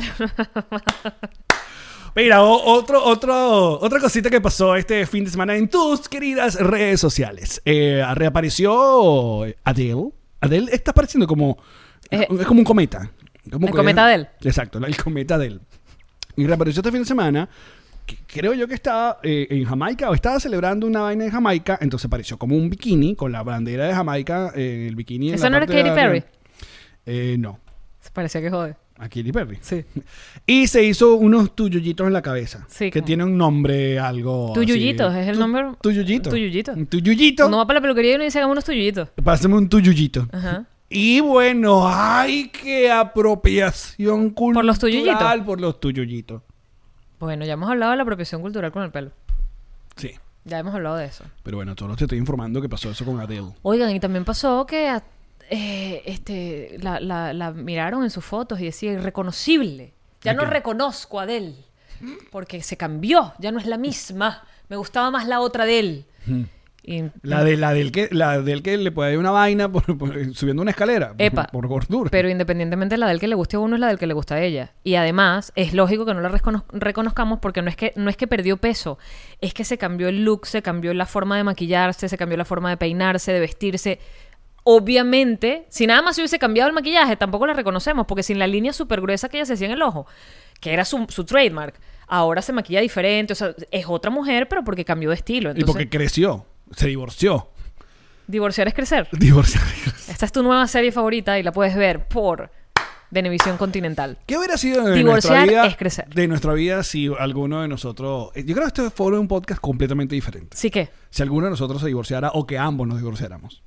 Mira, o- otro, otro, otra cosita que pasó este fin de semana en tus queridas redes sociales. Eh, reapareció Adele. Adele está apareciendo como... Eh, es como un cometa. Como el que- cometa Adele. Exacto, el cometa Adele. Y reapareció este fin de semana. que Creo yo que estaba eh, en Jamaica o estaba celebrando una vaina en Jamaica. Entonces apareció como un bikini con la bandera de Jamaica en el bikini. en ¿Eso la no era parte de Katy arriba. Perry? Eh, no, Parecía que jode. a Katy Perry. Sí. Y se hizo unos tuyuyitos en la cabeza. Sí, que como- tiene un nombre algo. Tuyuyitos, así. es el Tu- nombre. Tuyuyito. Tuyuyito. Un tuyuyito. Uno va para la peluquería y uno dice, hagamos unos tuyuyitos. Pásame un tuyuyito. Ajá. Y bueno, ¡ay, qué apropiación cultural! ¿Por los tuyuyitos? Por los tuyuyitos. Bueno, ya hemos hablado de la apropiación cultural con el pelo. Sí. Ya hemos hablado de eso. Pero bueno, todos te estoy informando que pasó eso con Adele. Oigan, y también pasó que a- eh, este, la, la- la miraron en sus fotos y decía irreconocible. Ya ¿De no qué? reconozco a Adele. Porque se cambió, ya no es la misma. Me gustaba más la otra Adele. Y, La de la del que la del que le puede dar una vaina por, por- subiendo una escalera por, Epa. por gordura. Pero independientemente la del que le guste a uno es la del que le gusta a ella. Y además, es lógico que no la recono- reconozcamos porque no es que no es que perdió peso, es que se cambió el look, se cambió la forma de maquillarse, se cambió la forma de peinarse, de vestirse. Obviamente, si nada más se hubiese cambiado el maquillaje, tampoco la reconocemos, porque sin la línea súper gruesa que ella se hacía en el ojo, que era su, su trademark, ahora se maquilla diferente, o sea, es otra mujer, pero porque cambió de estilo. y Entonces, porque creció, se divorció. divorciar es crecer. Divorció. Esta es tu nueva serie favorita y la puedes ver por Venevisión Continental. ¿Qué hubiera sido de Divorciar nuestra vida, es crecer. de nuestra vida si alguno de nosotros... Yo creo que este fue un podcast completamente diferente. ¿Sí que? Si alguno de nosotros se divorciara o que ambos nos divorciáramos.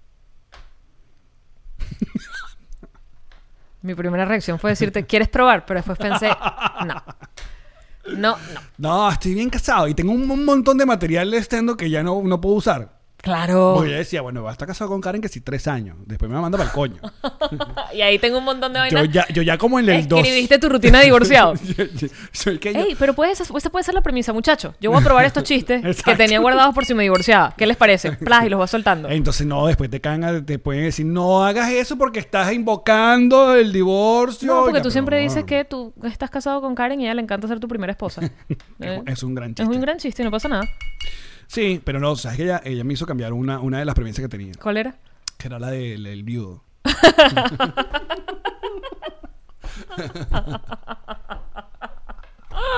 Mi primera reacción fue decirte, ¿quieres probar? Pero después pensé, no. No, no. No, estoy bien casado y tengo un, un montón de material de stand que ya no, no puedo usar. Claro. Porque yo decía, bueno, va a estar casado con Karen que si tres años. Después me va a mandar para el coño. Y ahí tengo un montón de Yo vainas. ya, yo ya como en el dos. Escribiste tu rutina de divorciado. Yo- yo- soy que yo- Ey, pero puede, esa puede ser la premisa, muchacho. Yo voy a probar estos chistes que Exacto. tenía guardados por si me divorciaba. ¿Qué les parece? Plas, y los vas soltando. Entonces, no, después te caen, a- te pueden decir, no hagas eso porque estás invocando el divorcio. No, porque Ya, tú pero siempre no. dices que tú estás casado con Karen y a ella le encanta ser tu primera esposa. ¿Eh? Es un gran Es chiste. un gran chiste y no pasa nada. Sí, pero no, sabes que ella, ella me hizo cambiar una, una de las premisas que tenía, ¿Cuál era? que era la del del viudo.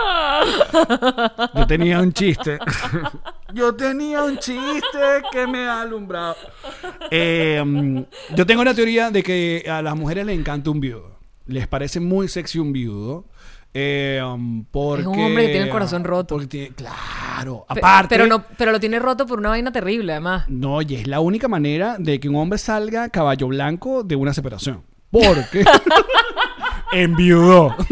Yo tenía un chiste. Yo tenía un chiste que me ha alumbrado. Eh, yo tengo una teoría de que a las mujeres les encanta un viudo. Les parece muy sexy un viudo. Eh, um, porque, Es un hombre que tiene el corazón roto. Porque tiene, claro. Pe- Aparte. Pero, no, pero lo tiene roto por una vaina terrible, además. No, y es la única manera de que un hombre salga caballo blanco de una separación. Porque enviudó.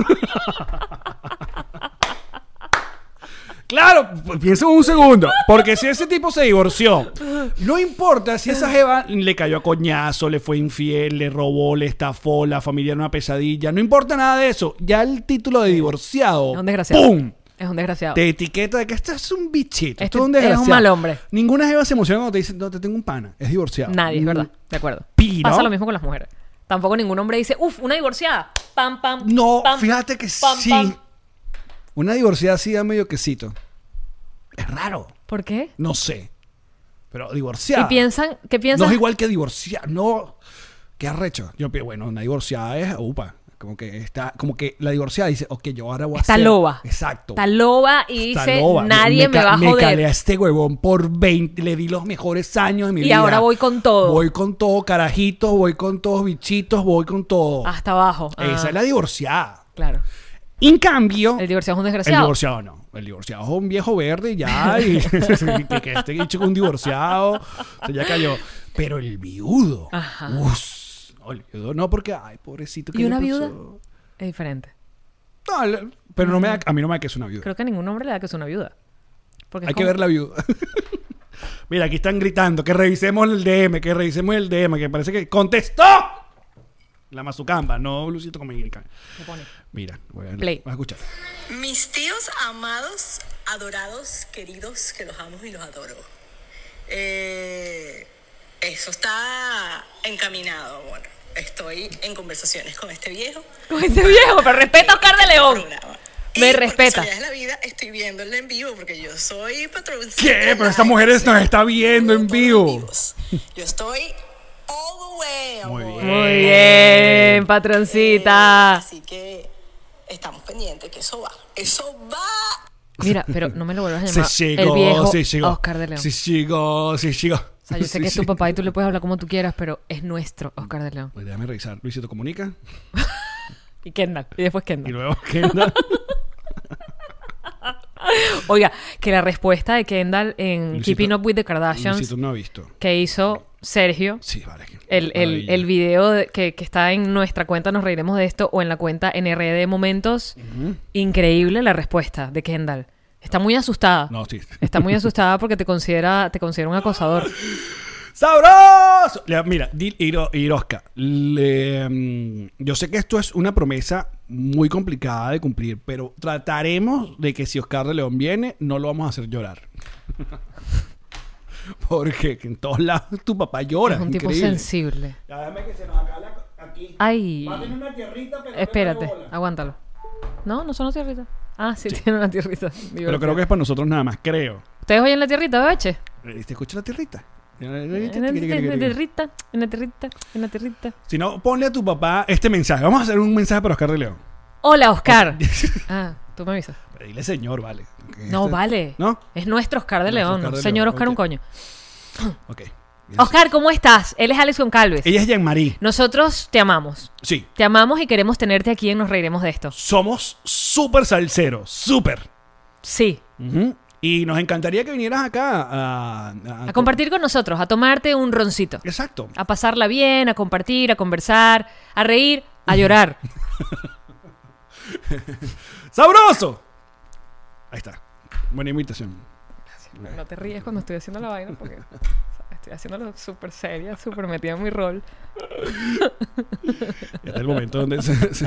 Claro, pues piensa un segundo. Porque si ese tipo se divorció, no importa si esa jeva le cayó a coñazo, le fue infiel, le robó, le estafó, la familia era una pesadilla. No importa nada de eso. Ya el título de divorciado, Es un desgraciado. ¡pum! Es un desgraciado. Te etiqueta de que este es un bichito. Este Esto es un es un desgraciado. mal hombre. Ninguna jeva se emociona cuando te dicen, no, te tengo un pana. Es divorciado. Nadie, es Mm, verdad. De acuerdo. Pero- Pasa lo mismo con las mujeres. Tampoco ningún hombre dice, uff, una divorciada. Pam, pam. No, pam, fíjate que pam, sí. pam. Una divorciada sí da medio quesito. Es raro. ¿Por qué? No sé. Pero divorciada. ¿Y piensan, qué No piensan? es igual que divorciada. No. Qué arrecho. Yo pienso, bueno, una divorciada es upa. Como que está, como que la divorciada dice, ok, yo ahora voy a Está hacer- loba. Exacto. Está loba y Está dice, loba. nadie me, ca- va a Me joder. calé a este huevón por veinte. Le di los mejores años de mi Y vida. ahora voy con todo. Voy con todo, carajitos. Voy con todos bichitos. Voy con todo. Hasta abajo. Ah, Esa es la divorciada. Claro. En cambio... El divorciado es un El desgraciado. divorciado no. El divorciado es un viejo verde ya. Y que, que este bicho con un divorciado se ya cayó. Pero el viudo. Ajá. Uf, no, el viudo no, porque, ay, pobrecito. ¿qué ¿Y le una pasó? viuda? Es diferente. No, le- pero no me da, a mí no me da que es una viuda. Creo que a ningún hombre le da que es una viuda. Porque es Hay que como- ver la viuda. Mira, aquí están gritando que revisemos el D M, que revisemos el D M, que parece que contestó la Mazucamba, no Lucito Comunica. Me pone. Mira, voy a, Play. voy a escuchar. Mis tíos amados, adorados, queridos, que los amo y los adoro. Eh, eso está encaminado, bueno. Estoy en conversaciones con este viejo. Con ese viejo, pero respeta a Oscar de León. Programa. Me Y por respeta. casualidades de la vida estoy viéndole en vivo porque yo soy patroncina. ¿Qué? Pero esta mujer nos está viendo en vivo. Yo estoy all the way, amor. Muy bien. Muy bien, patroncita. Eh, así que estamos pendientes que eso va. Eso va. Mira, pero no me lo vuelvas a Se llamar llegó, el viejo se llegó. Oscar de León. Se llegó, se llegó. O sea, yo sé que es tu papá y tú le puedes hablar como tú quieras, pero es nuestro Oscar de León. Pues déjame revisar. Luisito Comunica. Y Kendall. Y después Y Kendall. luego Kendall. Oiga, que la respuesta de Kendall en Luisito- Keeping Up with the Kardashians Luisito no ha visto. que hizo Sergio, Sí, vale. el, el, Maravilla. el video de- que, que está en nuestra cuenta, nos reiremos de esto, o en la cuenta N R D Momentos, increíble la respuesta de Kendall. Está muy asustada. No, sí. Está muy asustada porque te considera, te considera un acosador. ¡Sabroso! Le- Mira, Dil Hiro- Hiroska, le, mm, yo sé que esto es una promesa muy complicada de cumplir, pero trataremos de que si Oscar de León viene, no lo vamos a hacer llorar. Porque en todos lados tu papá llora. Es un tipo increíble. sensible. Ya, déjame que se nos acaba la- aquí. Ay. Va a tener una tierrita, pero no le Espérate, pare bola. aguántalo. No, no son las tierritas. Ah, sí, tiene una tierrita. Pero creo que es para nosotros nada más, creo. ¿Ustedes oyen la tierrita, bebeche? ¿Te escucha la tierrita? En la tierrita, en la tierrita, en la tierrita. Si no, ponle a tu papá este mensaje. Vamos a hacer un mensaje para Oscar de León. Hola, Oscar. Ah, tú me avisas. Pero dile señor, vale. Que No, este- vale. ¿No? Es nuestro Oscar de Nuestro León. Oscar no de señor León, Oscar, ok. un coño. Ok. Oscar, ¿cómo estás? Él es Alex Goncalves. Ella es Jean-Marie. Nosotros te amamos. Sí. Te amamos y queremos tenerte aquí en Nos Reiremos de Esto. Somos súper salseros. Súper. Sí. Ujú. Y nos encantaría que vinieras acá a... A, A compartir con nosotros, a tomarte un roncito. Exacto. A pasarla bien, a compartir, a conversar, a reír, a llorar. ¡Sabroso! Ahí está. Buena invitación. No te ríes cuando estoy haciendo la vaina porque o sea, estoy haciéndolo súper seria, súper metida en mi rol. Ya está el momento donde se... se-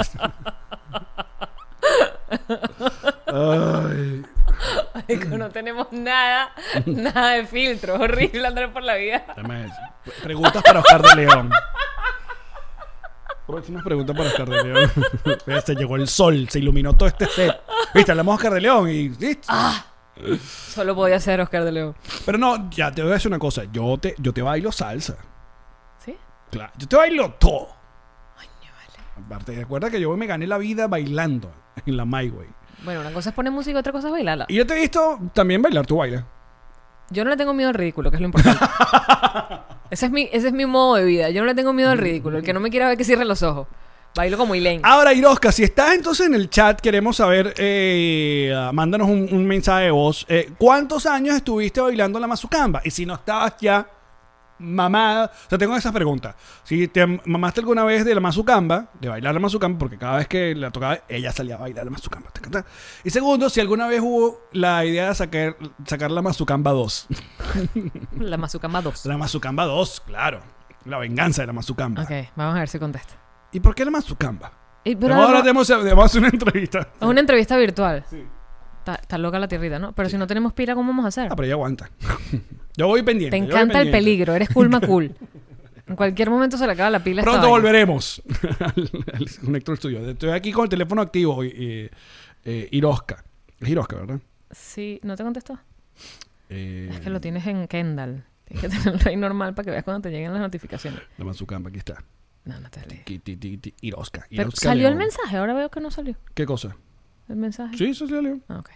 Ay. Marico, no tenemos nada, nada de filtro. Es horrible andar por la vida. Dame eso. Preguntas para Oscar de León. Próximas preguntas para Oscar de León. Vea, se llegó el sol, se iluminó todo este set. Viste, hablamos de Oscar de León y listo. Solo podía ser Oscar de León. Pero no, ya te voy a decir una cosa. Yo te, yo te bailo salsa. ¿Sí? Claro, yo te bailo todo. Aparte, recuerda que yo me gané la vida bailando en la My Way. Bueno, una cosa es poner música, otra cosa es bailarla. Y yo te he visto también bailar, tú bailas. Yo no le tengo miedo al ridículo, que es lo importante. ese, es mi, ese es mi modo de vida. Yo no le tengo miedo al ridículo. El que no me quiera ver que cierre los ojos. Bailo como Elaine. Ahora, Iroska, si estás entonces en el chat, queremos saber, eh, mándanos un, un mensaje de voz. Eh, ¿Cuántos años estuviste bailando la mazucamba? Y si no estabas ya mamada, o sea, tengo esas preguntas. Si te mamaste alguna vez de la mazucamba, de bailar la mazucamba, porque cada vez que la tocaba, ella salía a bailar la mazucamba. Y segundo, si alguna vez hubo la idea de sacar, sacar la mazucamba dos. La mazucamba dos. La mazucamba dos, claro. La venganza de la mazucamba. Ok, vamos a ver si contesta. ¿Y por qué la mazucamba? Y, pero Ahora no- tenemos, tenemos hacer una entrevista. Es una entrevista virtual. Sí. Está, está loca la tierrita, ¿no? Pero si no tenemos pila, ¿cómo vamos a hacer? Ah, pero ella aguanta. Yo voy pendiente. Te yo voy encanta el pendiente. peligro, eres cool cool. En cualquier momento se le acaba la pila. a esta Pronto vaina. volveremos al, al Connector Studio. Estoy aquí con el teléfono activo. Eh, eh, Iroska. Es Iroska, ¿verdad? Sí, ¿no te contestó? Eh, Es que lo tienes en Kendall. Tienes que tenerlo ahí normal para que veas cuando te lleguen las notificaciones. La mazucamba, aquí está. No, no te leí. Aquí, ti, ti, ti, Iroska. Pero Iroska salió el León. mensaje, ahora veo que no salió. ¿Qué cosa? El mensaje. Sí, eso salió. Ah, ok.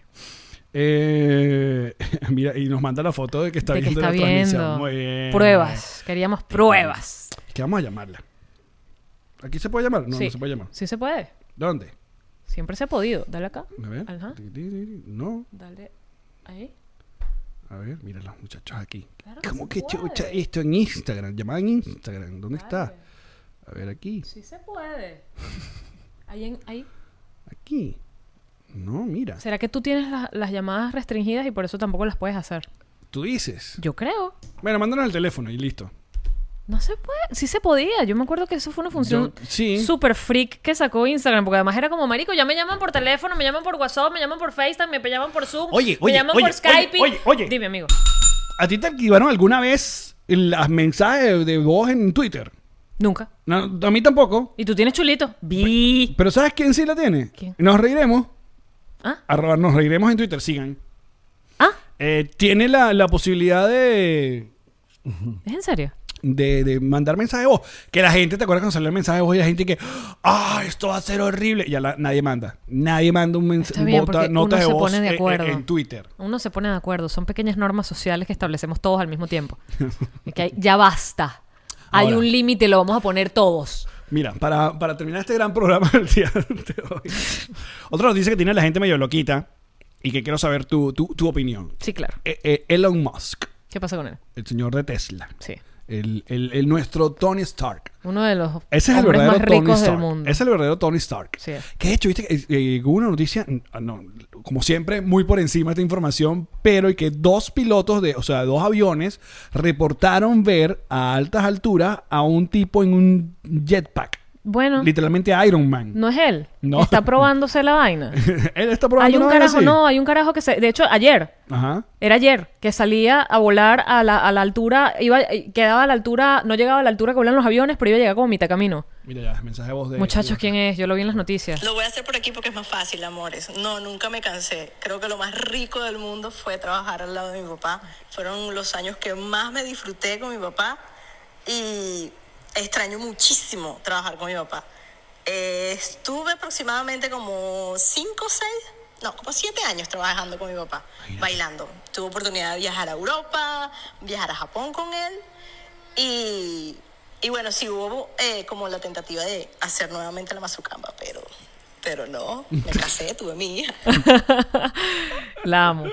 Eh, mira, y nos manda la foto de que está De que viendo está la transmisión. viendo. Muy bien. Pruebas. Queríamos pruebas. ¿Qué vamos a llamarla? ¿Aquí se puede llamar? No, sí. no se puede llamar. Sí se puede. ¿Dónde? Siempre se ha podido. Dale acá. A ver. Ajá. Ti, ti, ti, No. Dale ahí. A ver, mira los muchachos aquí. Claro que ¿Cómo se que puede. chucha esto en Instagram? Llamada en Instagram. ¿Dónde está? A ver, aquí. Sí se puede. Ahí en, ahí. Aquí. No, mira. ¿Será que tú tienes la- las llamadas restringidas y por eso tampoco las puedes hacer? Tú dices. Yo creo. Bueno, mándanos el teléfono y listo. No se puede. Sí se podía. Yo me acuerdo que eso fue una función Yo- sí. super freak que sacó Instagram. Porque además era como, marico, ya me llaman por teléfono, me llaman por WhatsApp, me llaman por FaceTime, me llaman por Zoom, Oye, oye, me llaman oye, por Skype. oye, oye, oye. Dime, amigo. ¿A ti te activaron alguna vez los mensajes de voz en Twitter? Nunca. No, a mí tampoco. ¿Y tú tienes chulito? Vi. Pero ¿sabes quién sí la tiene? ¿Quién? Nos reiremos. ¿Ah? Arroba, nos reiremos en Twitter. Sigan. ¿Ah? Eh, tiene la, la posibilidad de, ¿Es en serio? de, de mandar mensaje de voz. Que la gente, ¿te acuerdas cuando salió el mensaje de voz y la gente que, ah, esto va a ser horrible? Ya la- nadie manda. Nadie manda un Está mensaje, bien, porque nota uno de se voz pone de en- acuerdo. en, en Twitter. Uno se pone de acuerdo. Son pequeñas normas sociales que establecemos todos al mismo tiempo. Y que hay- ya basta. Hay Ahora. un límite, lo vamos a poner todos. Mira, para, para terminar este gran programa del día de hoy. Otra noticia que tiene la gente medio loquita y que quiero saber tu, tu, tu opinión. Sí, claro. Eh, eh, Elon Musk, ¿Qué pasa con él? el señor de Tesla. Sí. El, el, el nuestro Tony Stark. Uno de los Ese es el hombres verdadero más Tony ricos Stark. del mundo. Ese es el verdadero Tony Stark. Sí. Que de hecho, viste que eh, eh, hubo una noticia, ah, no, como siempre, muy por encima de esta información, pero y que dos pilotos de, o sea, dos aviones reportaron ver a altas alturas a un tipo en un jetpack. Bueno, Literalmente Iron Man. no es él. No. Está probándose la vaina. Él está probando Hay un una vaina carajo, así. no, hay un carajo que se... De hecho, ayer, Ajá. era ayer, que salía a volar a la, a la altura, iba, quedaba a la altura, no llegaba a la altura que vuelan los aviones, pero iba a llegar como mitad camino. Mira ya, mensaje de voz de... Muchachos, ¿quién es? Yo lo vi en las noticias. Lo voy a hacer por aquí porque es más fácil, amores. No, nunca me cansé. Creo que lo más rico del mundo fue trabajar al lado de mi papá. Fueron los años que más me disfruté con mi papá y extraño muchísimo trabajar con mi papá. Eh, estuve aproximadamente como cinco o seis, no, como siete años trabajando con mi papá, bailando. Tuve oportunidad de viajar a Europa, viajar a Japón con él y, y bueno, sí hubo eh, como la tentativa de hacer nuevamente la mazucamba, pero, pero no, me casé, tuve mi hija. La amo.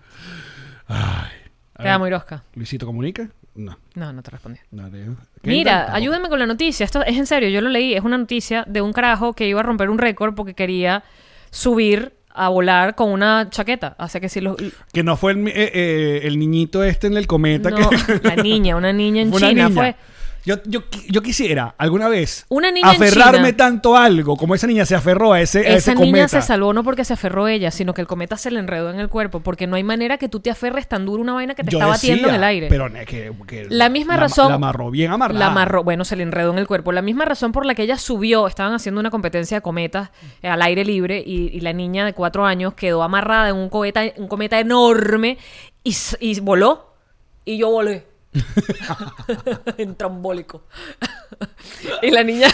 Ay. A Te ver, amo, Irosca. ¿Luisito comunica? No. No, no te respondí. No, de- Mira, Tampoco. ayúdenme con la noticia. Esto es en serio, yo lo leí. Es una noticia de un carajo que iba a romper un récord porque quería subir a volar con una chaqueta. O sea que si los... Que no fue el, eh, eh, el niñito este en el cometa. No, que... la niña, una niña en Fue una China niña. fue... Yo, yo, yo quisiera alguna vez Una niña en aferrarme China. tanto a algo como esa niña se aferró a ese, a Esa ese niña cometa. se salvó no porque se aferró ella, sino que el cometa se le enredó en el cuerpo. Porque no hay manera que tú te aferres tan duro a una vaina que te Yo está batiendo decía, en el aire. Pero ne- que, que La misma la, razón... La amarró bien amarrada. La amarró, bueno, se le enredó en el cuerpo. La misma razón por la que ella subió, estaban haciendo una competencia de cometas eh, al aire libre y, y la niña de cuatro años quedó amarrada en un cometa, un cometa enorme y, s- y voló. Y yo volé. En trombólico. Y la niña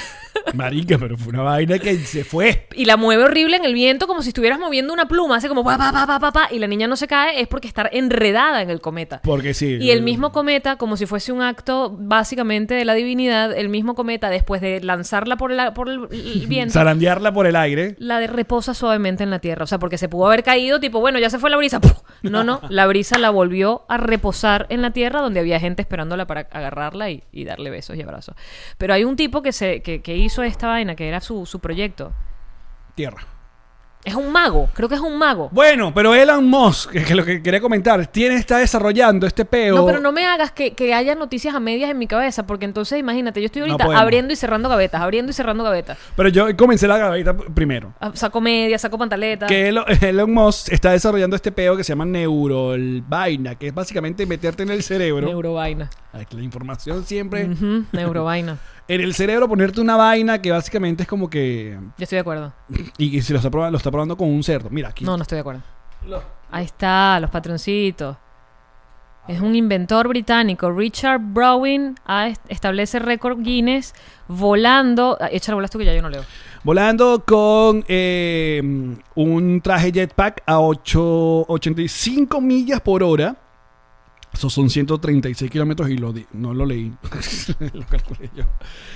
Marica, pero fue una vaina que se fue. Y la mueve horrible en el viento como si estuvieras moviendo una pluma. Hace como pa, pa, pa, pa, pa, pa, y la niña no se cae, es porque está enredada en el cometa. Porque sí. Y el mismo cometa, como si fuese un acto básicamente de la divinidad, el mismo cometa, después de lanzarla por, la, por el, el viento, Zarandearla por el aire. la de reposa suavemente en la tierra. O sea, porque se pudo haber caído, tipo, bueno, ya se fue la brisa. ¡Puf! No, no, la brisa la volvió a reposar en la tierra donde había gente esperándola para agarrarla y, y darle besos y abrazos. Pero hay un tipo que, se, que, que hizo esta vaina, que era su, su proyecto. Tierra. Es un mago, creo que es un mago. Bueno, pero Elon Musk, que es lo que quería comentar, tiene, está desarrollando este peo. No, pero no me hagas que, que haya noticias a medias en mi cabeza, porque entonces imagínate, yo estoy No ahorita podemos. abriendo y cerrando gavetas, abriendo y cerrando gavetas. Pero yo comencé la gaveta primero. Ah, saco media, saco pantaleta. Que Elon, Elon Musk está desarrollando este peo que se llama neurovaina, que es básicamente meterte en el cerebro. Neurovaina. Ay, que la información siempre. Ujú, neurovaina. En el cerebro ponerte una vaina que básicamente es como que. Yo estoy de acuerdo. Y, y se lo está, probando, lo está probando con un cerdo. Mira, aquí. No, no estoy de acuerdo. Ahí está, los patroncitos. Es un inventor británico. Richard Browning ah, est- establece récord Guinness volando. Ah, échale bolas tú que ya yo no leo. Volando con eh, un traje jetpack a ocho, ochenta y cinco millas por hora. Esos son ciento treinta y seis kilómetros y lo di- no lo leí. Lo calculé yo.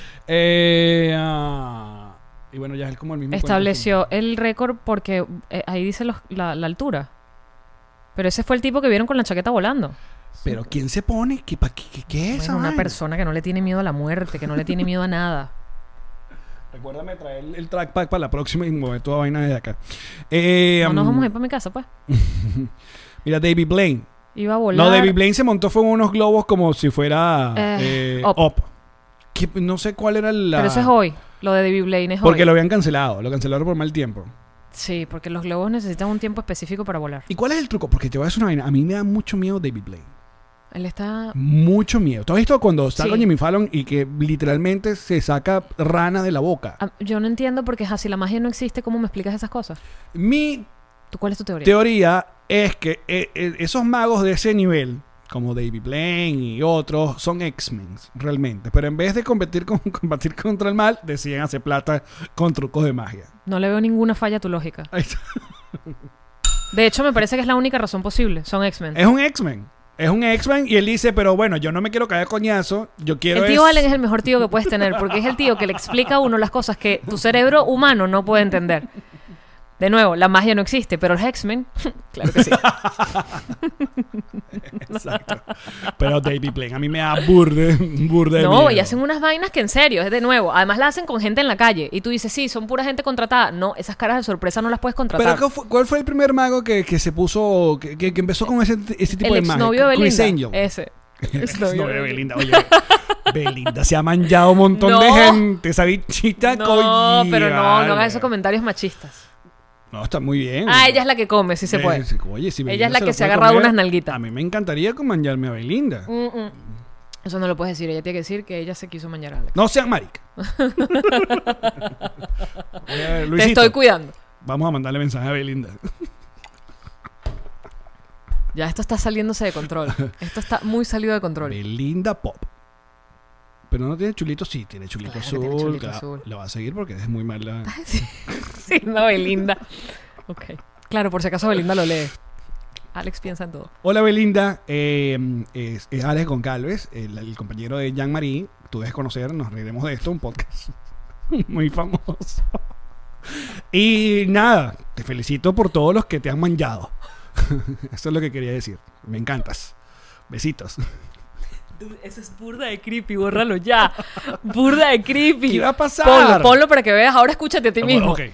Eh, ah, y bueno, ya es como el mismo. Estableció el récord porque eh, ahí dice los- la, la altura. Pero ese fue el tipo que vieron con la chaqueta volando. Pero ¿quién se pone? ¿Qué, pa- qué, qué- qué es Bueno, esa una vaina? persona que no le tiene miedo a la muerte, que no le tiene miedo a nada. Recuérdame traer el, el trackpad para la próxima y mover toda vaina desde acá. Eh, No nos um, vamos a ir para mi casa, pues. Mira, David Blaine. Iba a volar. No, David Blaine se montó fue en unos globos como si fuera Eh, eh, Up. Up. Que no sé cuál era la... Pero eso es hoy. Lo de David Blaine es Porque hoy. lo habían cancelado. Lo cancelaron por mal tiempo. Sí, porque los globos necesitan un tiempo específico para volar. ¿Y cuál es el truco? Porque te voy a decir una vaina. A mí me da mucho miedo David Blaine. Él está... Mucho miedo. ¿Tú has visto cuando está Sí. con Jimmy Fallon y que literalmente se saca rana de la boca? Ah, yo no entiendo porque ah, si la magia no existe, ¿cómo me explicas esas cosas? Mi ¿Tú cuál es tu teoría? teoría es que eh, eh, esos magos de ese nivel, como David Blaine y otros, son X-Men realmente. Pero en vez de competir, con, combatir contra el mal, deciden hacer plata con trucos de magia. No le veo ninguna falla a tu lógica. Ahí está. De hecho, me parece que es la única razón posible. Son X-Men. Es un X-Men. Es un X-Men y él dice, pero bueno, yo no me quiero caer a coñazo, yo quiero El tío es... Allen es el mejor tío que puedes tener porque es el tío que le explica a uno las cosas que tu cerebro humano no puede entender. De nuevo, la magia no existe, pero los X-Men, claro que sí. Exacto. Pero David Blaine a mí me da burde, burde de No, miedo. y hacen unas vainas que en serio, es de nuevo. Además la hacen con gente en la calle. Y tú dices, sí, son pura gente contratada. No, esas caras de sorpresa no las puedes contratar. Pero ¿cuál fue, cuál fue el primer mago que, que se puso, que, que- que empezó con ese, ese tipo el de magia? exnovio de Chris Belinda. Angel. Ese. Exnovio de Belinda. Oye, Belinda se ha manchado un montón No. de gente. Esa bichita No, coño, pero no, no vale. hagas esos comentarios machistas. No, está muy bien. Ah, ella es la que come, sí se Eh, puede. sí, oye, si Ella Belinda es la lo que se ha puede agarrado comer, unas nalguitas. A mí me encantaría con manjarme a Belinda. Mm, mm. Eso no lo puedes decir. Ella tiene que decir que ella se quiso mañar a Alex. No sean marica. Oye, Te Luisito, estoy cuidando. vamos a mandarle mensaje a Belinda. Ya esto está saliéndose de control. Esto está muy salido de control. Belinda Pop. Pero no tiene chulito, sí, tiene chulito Claro que azul. tiene chulito claro. azul. La va a seguir porque es muy mala. Sí, no, Belinda. Ok. Claro, por si acaso Belinda lo lee. Alex piensa en todo. Hola Belinda, eh, es, es Alex Goncalves, el, el compañero de Jean-Marie. Tú debes conocer, nos reiremos de esto, un podcast muy famoso. Y nada, te felicito por todos los que te han manchado. Eso es lo que quería decir. Me encantas. Besitos. Eso es burda de creepy, bórralo ya. Burda de creepy. ¿Qué va a pasar? Ponlo, ponlo para que veas. Ahora escúchate a ti mismo. Ok.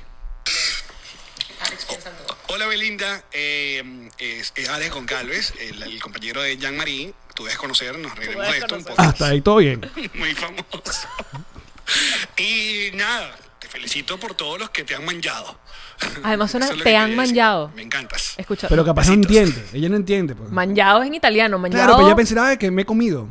Hola Belinda, eh, es, es Alex Goncalves, el, el compañero de Jean-Marie. Tú debes conocer, nos reiremos debes de esto, un conocer. podcast hasta ahí todo bien. Muy famoso. Y nada, te felicito por todos los que te han manchado. Además suena, Eso es lo te que han quería decir. manchado. Me encantas. Escucha. Pero capaz no Besitos. entiende, ella no entiende. Pues. Manllado es en italiano. Manllado. Claro, pero ella pensará "Ay, que me he comido.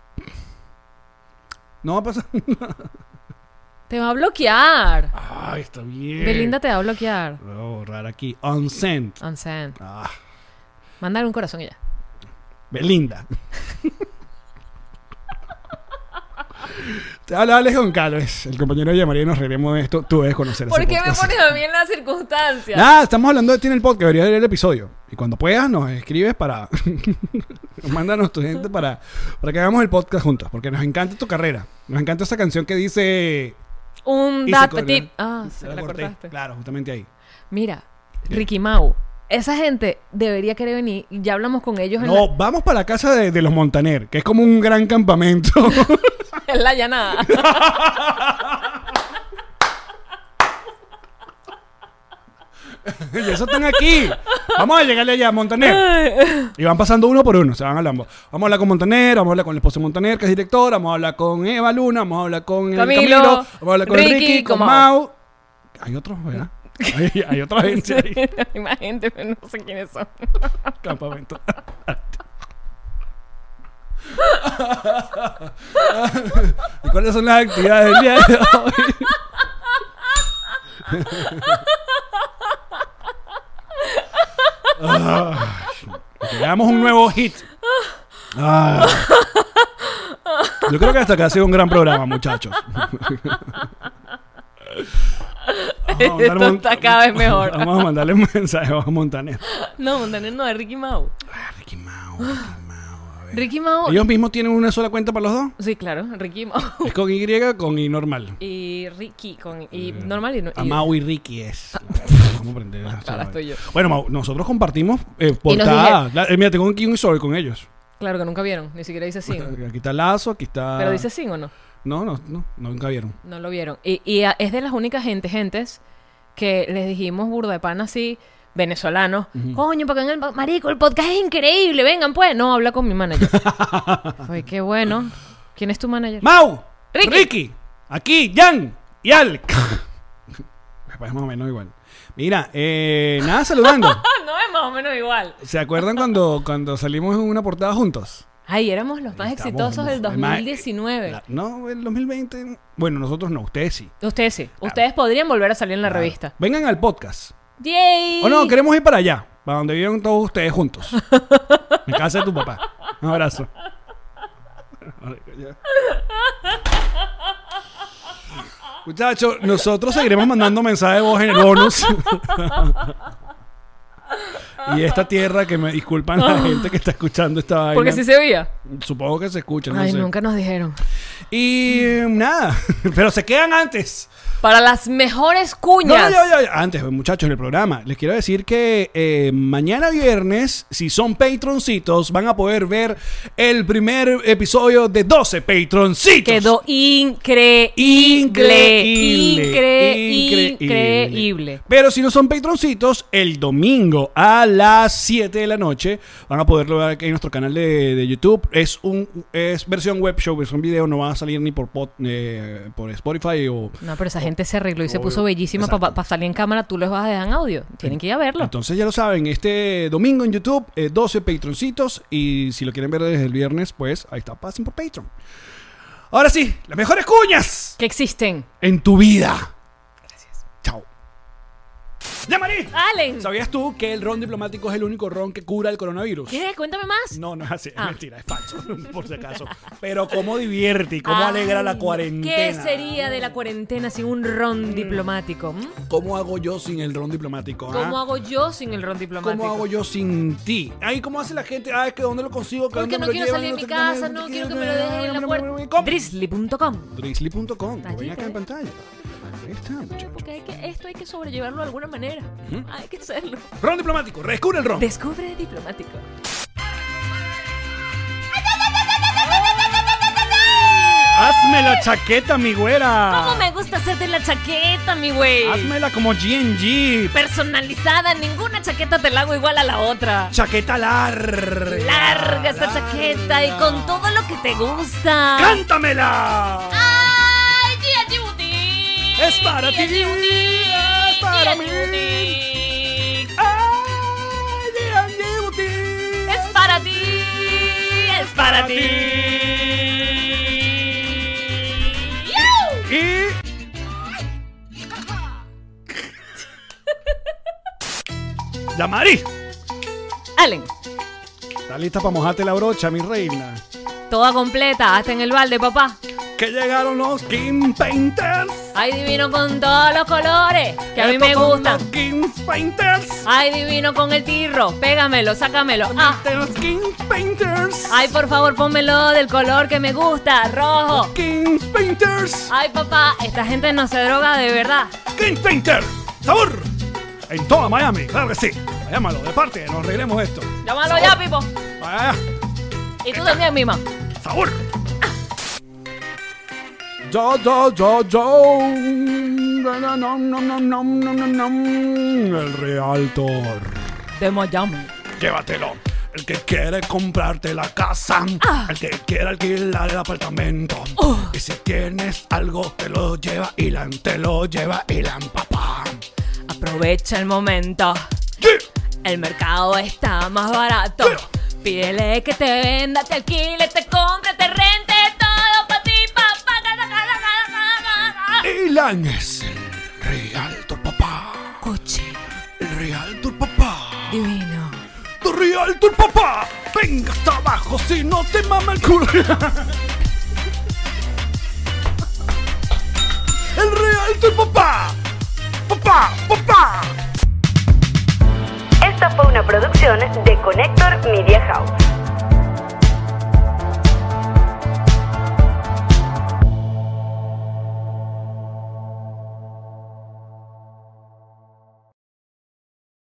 No va a pasar. Te va a bloquear. Ay, está bien. Belinda te va a bloquear. Voy a borrar aquí. Unsent. Unsend. Ah, Mándale un corazón y ya. Belinda. Hola, Alex Goncalves, el compañero de María, nos reiremos de esto. Tú debes conocer ¿Por ese qué me podcast. pones a mí en las circunstancias? Nada, estamos hablando de ti en el podcast, deberías ver el episodio. Y cuando puedas nos escribes para... Mándanos tu gente para, para que hagamos el podcast juntos, porque nos encanta tu carrera. Nos encanta esa canción que dice... Un y dat se corta. petit. Ah, se la la corté. cortaste. Claro, justamente ahí. Mira, Ricky Mau. Esa gente debería querer venir. Ya hablamos con ellos en, No, vamos para la casa de, de los Montaner, que es como un gran campamento. la, en la llanada. Y eso están aquí. Vamos a llegarle allá a Montaner. Y van pasando uno por uno, se van hablando. Vamos a hablar con Montaner, vamos a hablar con el esposo de Montaner, que es director, vamos a hablar con Eva Luna, vamos a hablar con el Camilo, Camilo, vamos a hablar con Ricky, Ricky, con con Mau. Hay otros, ¿verdad? Hay, hay otra gente ahí. Hay más gente, pero no sé quiénes son. Campamento. ¿Y cuáles son las actividades del día de hoy? Ah, Creamos un nuevo hit. Ah. Yo creo que hasta acá ha sido un gran programa, muchachos. Vamos a Esto mandar está cada vez mejor. Vamos a mandarle un mensaje a Montaner. No, Montaner no, es Ricky Mau. Ah, Ricky Mau, Ricky Mau. A ver. Ricky Mau. ¿Ellos mismos tienen una sola cuenta para los dos? Sí, claro, Ricky Mau. Es con Y, con I normal. Y Ricky con y normal y no. A y- Mau y Ricky es. Vamos a aprender. Ahora estoy yo. Bueno, Mau, nosotros compartimos eh, Y nos portada. La- eh, mira, tengo aquí un story con ellos. Claro que nunca vieron, ni siquiera dice sí. Aquí está Lazo, aquí está. Pero dice sí o no. No, no, no, no, nunca vieron. No lo vieron. Y, y a- es de las únicas gente, gentes que les dijimos burda de pan así, venezolanos. Coño, porque en el marico, el podcast es increíble, vengan pues. No, habla con mi manager. Ay, qué bueno. ¿Quién es tu manager? Mau, Ricky. Ricky, aquí, Jan y Al. Es más o menos igual. Mira, eh, nada, saludando. Ah, no es más o menos igual. ¿Se acuerdan cuando, cuando salimos en una portada juntos? Ay, éramos los más Estamos- exitosos del dos además, mil diecinueve. La- no, el dos mil veinte. Bueno, nosotros no, ustedes sí. Ustedes sí. Ustedes podrían volver a salir en la revista. Vengan al podcast. ¡Yay! O no, queremos ir para allá, para donde viven todos ustedes juntos. En casa de tu papá. Un abrazo. Muchachos, nosotros seguiremos mandando mensajes de voz en el bonus. Y esta tierra, que me disculpan la gente que está escuchando esta vaina. Porque sí se oía. Supongo que se escucha, no Ay, sé. nunca nos dijeron. Y eh, nada, pero se quedan antes. Para las mejores No, cuñas. ya, ya, ya. Antes, muchachos, en el programa, les quiero decir que eh, mañana viernes, si son patroncitos, van a poder ver el primer episodio de doce patroncitos. Quedó increíble. Increíble, Increíble. increíble. Increíble. Pero si no son patroncitos, el domingo a las siete de la noche van a poderlo ver aquí en nuestro canal de, de YouTube. Es un es versión web show, versión video, no va a salir ni por, pod- eh, por Spotify o... No, pero esa gente se arregló y se Obvio. puso bellísima Exacto. para salir en cámara. Tú les vas a dejar en audio. Tienen que ir a verlo. Entonces ya lo saben, este domingo en YouTube, eh, doce patroncitos. Y si lo quieren ver desde el viernes, pues ahí está, pasen por Patreon. Ahora sí, las mejores cuñas Que existen. en tu vida. Gracias. Chao. ¡Ya, Marí! Allen. ¿Sabías tú que el ron diplomático es el único ron que cura el coronavirus? ¿Qué? Cuéntame más. No, no es así, es Ah. mentira, es falso, por si acaso. Pero cómo divierte y cómo Ay, alegra la cuarentena. ¿Qué sería de la cuarentena sin un ron diplomático? ¿Mm? ¿Cómo hago yo sin el ron diplomático? ah? ¿Cómo hago yo sin el ron diplomático? ¿Cómo hago yo sin ti? Ay, ¿cómo hace la gente? Ah, es que ¿dónde lo consigo? ¿Que Porque dónde no me lo quiero llevan? salir de mi sé qué, casa, no no sé quiero qué, que me lo dejen en la puerta. ¿Cómo? Drizzly punto com. Drizzly punto com. Lo Allí ven acá te en ves. pantalla. Ahí está, muchachos. Porque hay que, esto hay que sobrellevarlo de alguna manera. Hay que hacerlo. Ron diplomático, redescubre el ron. Descubre diplomático. Hazme la chaqueta, mi güera. ¿Cómo me gusta hacerte la chaqueta, mi güey? Hazmela como G N G. Personalizada, ninguna chaqueta te la hago igual a la otra. Chaqueta larga. Larga esta chaqueta y con todo lo que te gusta. ¡Cántamela! ¡Ay, G N G Boutique! Es para ti, G N G Boutique, es para G N G mí. Boutique. ¡Ay, G N G Boutique! Es para ti, es para ti. ¡Yu! Y... Yamari, Allen, ¿estás lista para mojarte la brocha, mi reina? toda completa, hasta en el balde, papá. que llegaron los King Painters. Ay, divino con todos los colores, que a mí Estos me son gustan. los King Painters. Ay, divino con el tirro, pégamelo, sácamelo. Ah. De los King Painters. Ay, por favor, pónmelo del color que me gusta, rojo. King Painters. Ay, papá, esta gente no se droga de verdad. King Painter. Sabor. En toda Miami, claro que sí. Llámalo, de parte, nos reiremos de esto. Llámalo Sabor. ya, Pipo. Vaya, Y tú también, Mima. sabor. Yo, yo, yo, yo. No, no, no, no, no, no, no, no. El Realtor. De Miami. Llévatelo. El que quiere comprarte la casa, Ah. el que quiere alquilar el apartamento. Uh. Y si tienes algo, te lo lleva Ilan, te lo lleva Ilan, papá. Aprovecha el momento. Yeah. El mercado está más barato. Yeah. Pídele que te venda, te alquile, te compre, te rente, todo para ti, papá. Ilan es el Realtor, papá. Cuchi, El Realtor, papá. divino. Tu Realtor, papá. Venga hasta abajo si no te mama el culo. El Realtor, papá. Papá, papá. Esta fue una producción de Connector Media House.